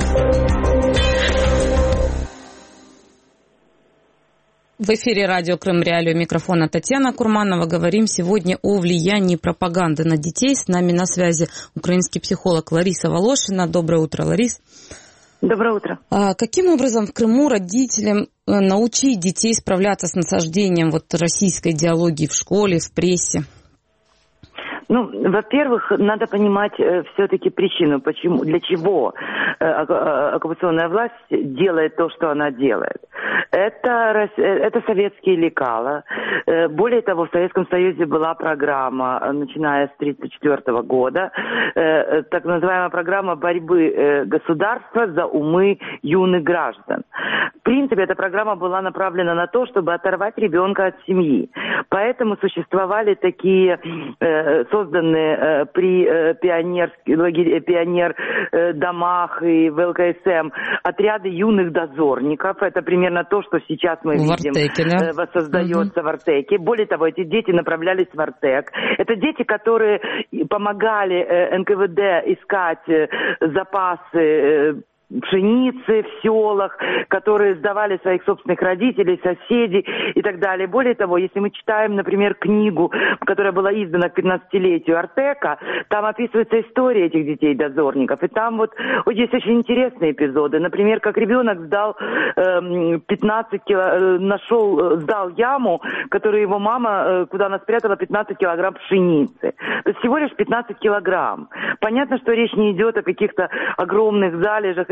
В эфире радио «Крым. Реалии», у микрофона Татьяна Курманова. Говорим сегодня о влиянии пропаганды на детей. С нами на связи украинский психолог Лариса Волошина. Доброе утро, Ларис. Доброе утро. А каким образом в Крыму родителям научить детей справляться с насаждением вот российской идеологии в школе, в прессе? Ну, во-первых, надо понимать э, все-таки причину, почему, для чего э, оккупационная власть делает то, что она делает. Это, это советские лекала. Э, более того, в Советском Союзе была программа, начиная с тысяча девятьсот тридцать четвёртого года, э, так называемая программа борьбы э, государства за умы юных граждан. В принципе, эта программа была направлена на то, чтобы оторвать ребенка от семьи. Поэтому существовали такие э, созданные э, при э, пионерских лагерь, пионер э, домах и в эл ка эс эм отряды юных дозорников. Это примерно то, что сейчас мы в видим, Артеке, да? э, воссоздается угу. в Артеке. Более того, эти дети направлялись в Артек. Это дети, которые помогали э, эн ка вэ дэ искать э, запасы э, пшеницы в селах, которые сдавали своих собственных родителей, соседей и так далее. Более того, если мы читаем, например, книгу, которая была издана к пятнадцатилетию Артека, там описывается история этих детей-дозорников. И там вот, вот есть очень интересные эпизоды. Например, как ребенок сдал э, пятнадцать кило, нашел, сдал яму, которую его мама, э, куда она спрятала пятнадцать килограмм пшеницы. То есть всего лишь пятнадцать килограмм. Понятно, что речь не идет о каких-то огромных залежах и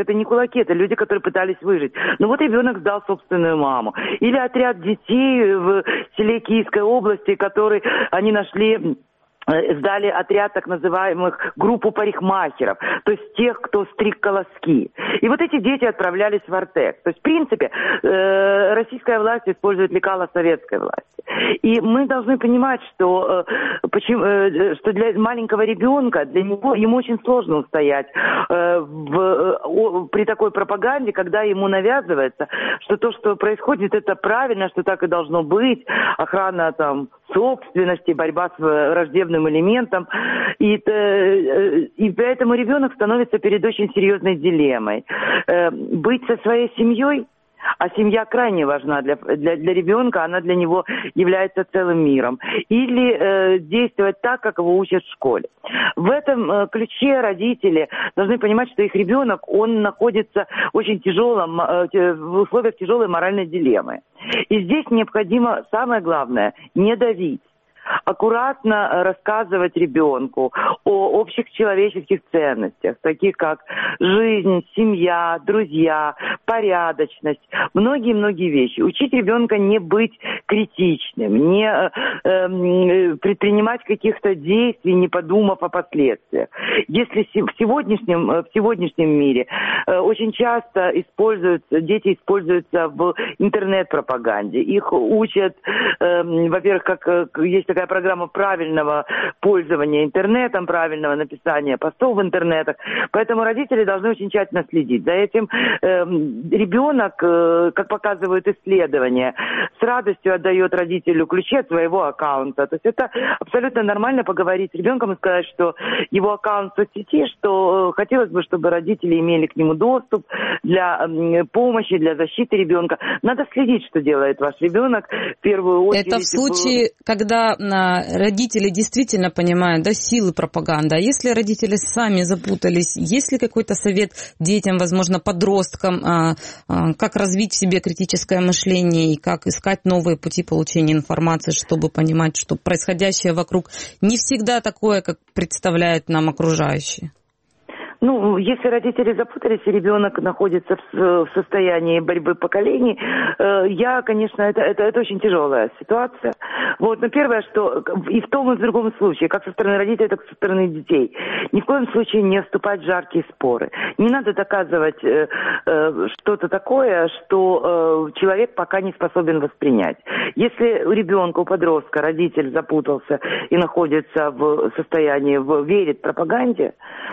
это не кулаки, это люди, которые пытались выжить. Ну вот ребенок сдал собственную маму. Или отряд детей в селе Киевской области, который они нашли... сдали отряд так называемых группу парикмахеров, то есть тех, кто стриг колоски. И вот эти дети отправлялись в Артек. То есть, в принципе, э, российская власть использует лекала советской власти. И мы должны понимать, что, э, почему, э, что для маленького ребенка, для него, ему очень сложно устоять э, в, э, при такой пропаганде, когда ему навязывается, что то, что происходит, это правильно, что так и должно быть, охрана там собственности, борьба с враждебным элементом. И, и поэтому ребенок становится перед очень серьезной дилеммой. Быть со своей семьей, а семья крайне важна для, для, для ребенка, она для него является целым миром. Или э, действовать так, как его учат в школе. В этом э, ключе родители должны понимать, что их ребенок, он находится в очень тяжелом, э, в условиях тяжелой моральной дилеммы. И здесь необходимо, самое главное, не давить. Аккуратно рассказывать ребенку о общих человеческих ценностях, таких как жизнь, семья, друзья, порядочность, многие-многие вещи. Учить ребенка не быть критичным, не э, э, предпринимать каких-то действий, не подумав о последствиях. Если в сегодняшнем, в сегодняшнем мире э, очень часто используются, дети используются в интернет-пропаганде, их учат, э, во-первых, как э, есть такая программа правильного пользования интернетом, правильного написания постов в интернетах. Поэтому родители должны очень тщательно следить за этим. Э, ребенок, э, как показывают исследования, с радостью отдает родителю ключи от своего аккаунта. То есть это абсолютно нормально поговорить с ребенком и сказать, что его аккаунт в соцсети, что э, хотелось бы, чтобы родители имели к нему доступ для э, помощи, для защиты ребенка. Надо следить, что делает ваш ребенок в первую очередь. Это в случае, когда родители действительно понимают, да, силы пропаганды. А если родители сами запутались, есть ли какой-то совет детям, возможно, подросткам, как развить в себе критическое мышление и как искать новые пути получения информации, чтобы понимать, что происходящее вокруг не всегда такое, как представляют нам окружающие? Ну, если родители запутались, и ребенок находится в, в состоянии борьбы поколений, э, я, конечно, это, это, это очень тяжелая ситуация. Вот, но первое, что и в том, и в другом случае, как со стороны родителей, так и со стороны детей, ни в коем случае не вступать в жаркие споры. Не надо доказывать э, э, что-то такое, что э, человек пока не способен воспринять. Если у ребенка, у подростка родитель запутался и находится в состоянии, в, верит пропаганде,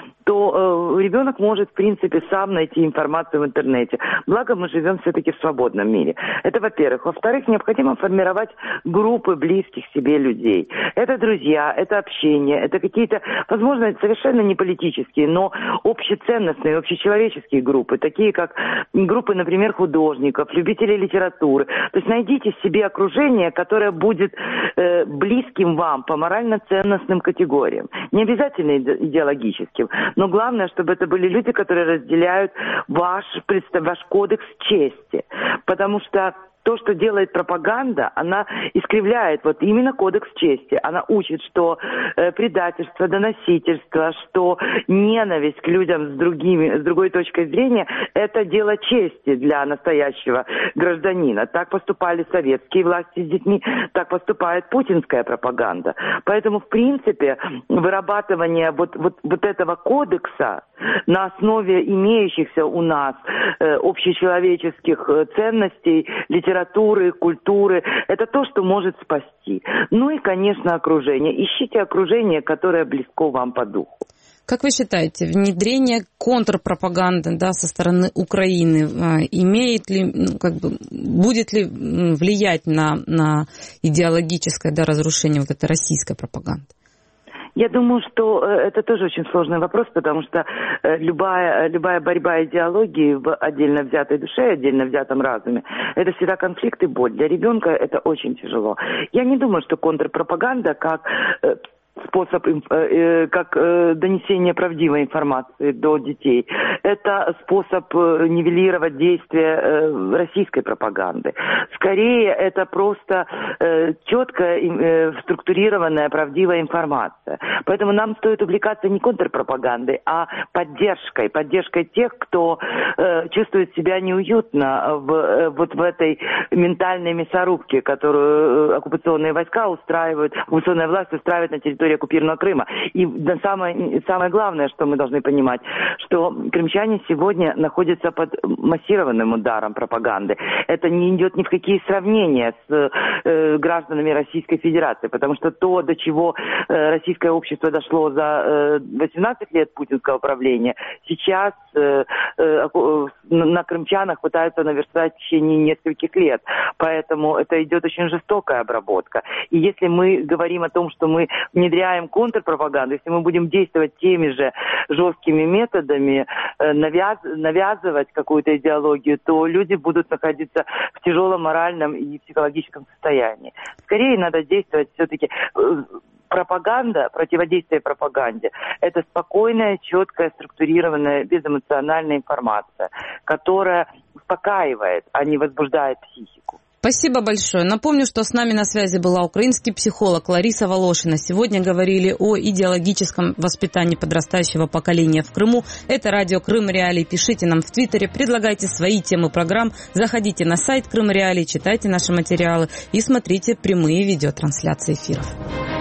то э, ребенок может, в принципе, сам найти информацию в интернете. Благо, мы живем все-таки в свободном мире. Это, во-первых. Во-вторых, необходимо формировать группы близких себе людей. Это друзья, это общение, это какие-то, возможно, совершенно не политические, но общеценностные, общечеловеческие группы, такие как группы, например, художников, любителей литературы. То есть найдите себе окружение, которое будет э, близким вам по морально-ценностным категориям. Не обязательно идеологическим, но главное, чтобы это были люди, которые разделяют ваш, ваш кодекс чести. Потому что то, что делает пропаганда, она искривляет вот именно кодекс чести. Она учит, что э, предательство, доносительство, что ненависть к людям с, другими, с другой точкой зрения – это дело чести для настоящего гражданина. Так поступали советские власти с детьми, так поступает путинская пропаганда. Поэтому, в принципе, вырабатывание вот, вот, вот этого кодекса на основе имеющихся у нас э, общечеловеческих э, ценностей, литературы, литературы, культуры. Это то, что может спасти. Ну и, конечно, окружение. Ищите окружение, которое близко вам по духу. Как вы считаете, внедрение контрпропаганды, да, со стороны Украины имеет ли, ну, как бы, будет ли влиять на, на идеологическое, да, разрушение вот этой российской пропаганды? Я думаю, что это тоже очень сложный вопрос, потому что любая, любая борьба идеологии в отдельно взятой душе, отдельно взятом разуме, это всегда конфликт и боль. Для ребенка это очень тяжело. Я не думаю, что контрпропаганда как способ, как донесение правдивой информации до детей. Это способ нивелировать действия российской пропаганды. Скорее, это просто четкая, структурированная, правдивая информация. Поэтому нам стоит увлекаться не контрпропагандой, а поддержкой. Поддержкой тех, кто чувствует себя неуютно в, вот в этой ментальной мясорубке, которую оккупационные войска устраивают, оккупационная власть устраивает на территории оккупированного Крыма. И самое, самое главное, что мы должны понимать, что крымчане сегодня находятся под массированным ударом пропаганды. Это не идет ни в какие сравнения с э, гражданами Российской Федерации, потому что то, до чего э, российское общество дошло за э, восемнадцать лет путинского правления, сейчас э, э, на крымчанах пытаются наверстать в течение нескольких лет. Поэтому это идет очень жестокая обработка. И если мы говорим о том, что мы внедряем контрпропаганду, если мы будем действовать теми же жесткими методами, э, навяз, навязывать какую-то идеологию, то люди будут находиться в тяжелом моральном и психологическом состоянии. Скорее надо действовать все-таки... Пропаганда, противодействие пропаганде – это спокойная, четкая, структурированная, безэмоциональная информация, которая успокаивает, а не возбуждает психику. Спасибо большое. Напомню, что с нами на связи была украинский психолог Лариса Волошина. Сегодня говорили о идеологическом воспитании подрастающего поколения в Крыму. Это радио Крым Реалии. Пишите нам в Твиттере, предлагайте свои темы программ, заходите на сайт Крым Реалии, читайте наши материалы и смотрите прямые видеотрансляции эфиров.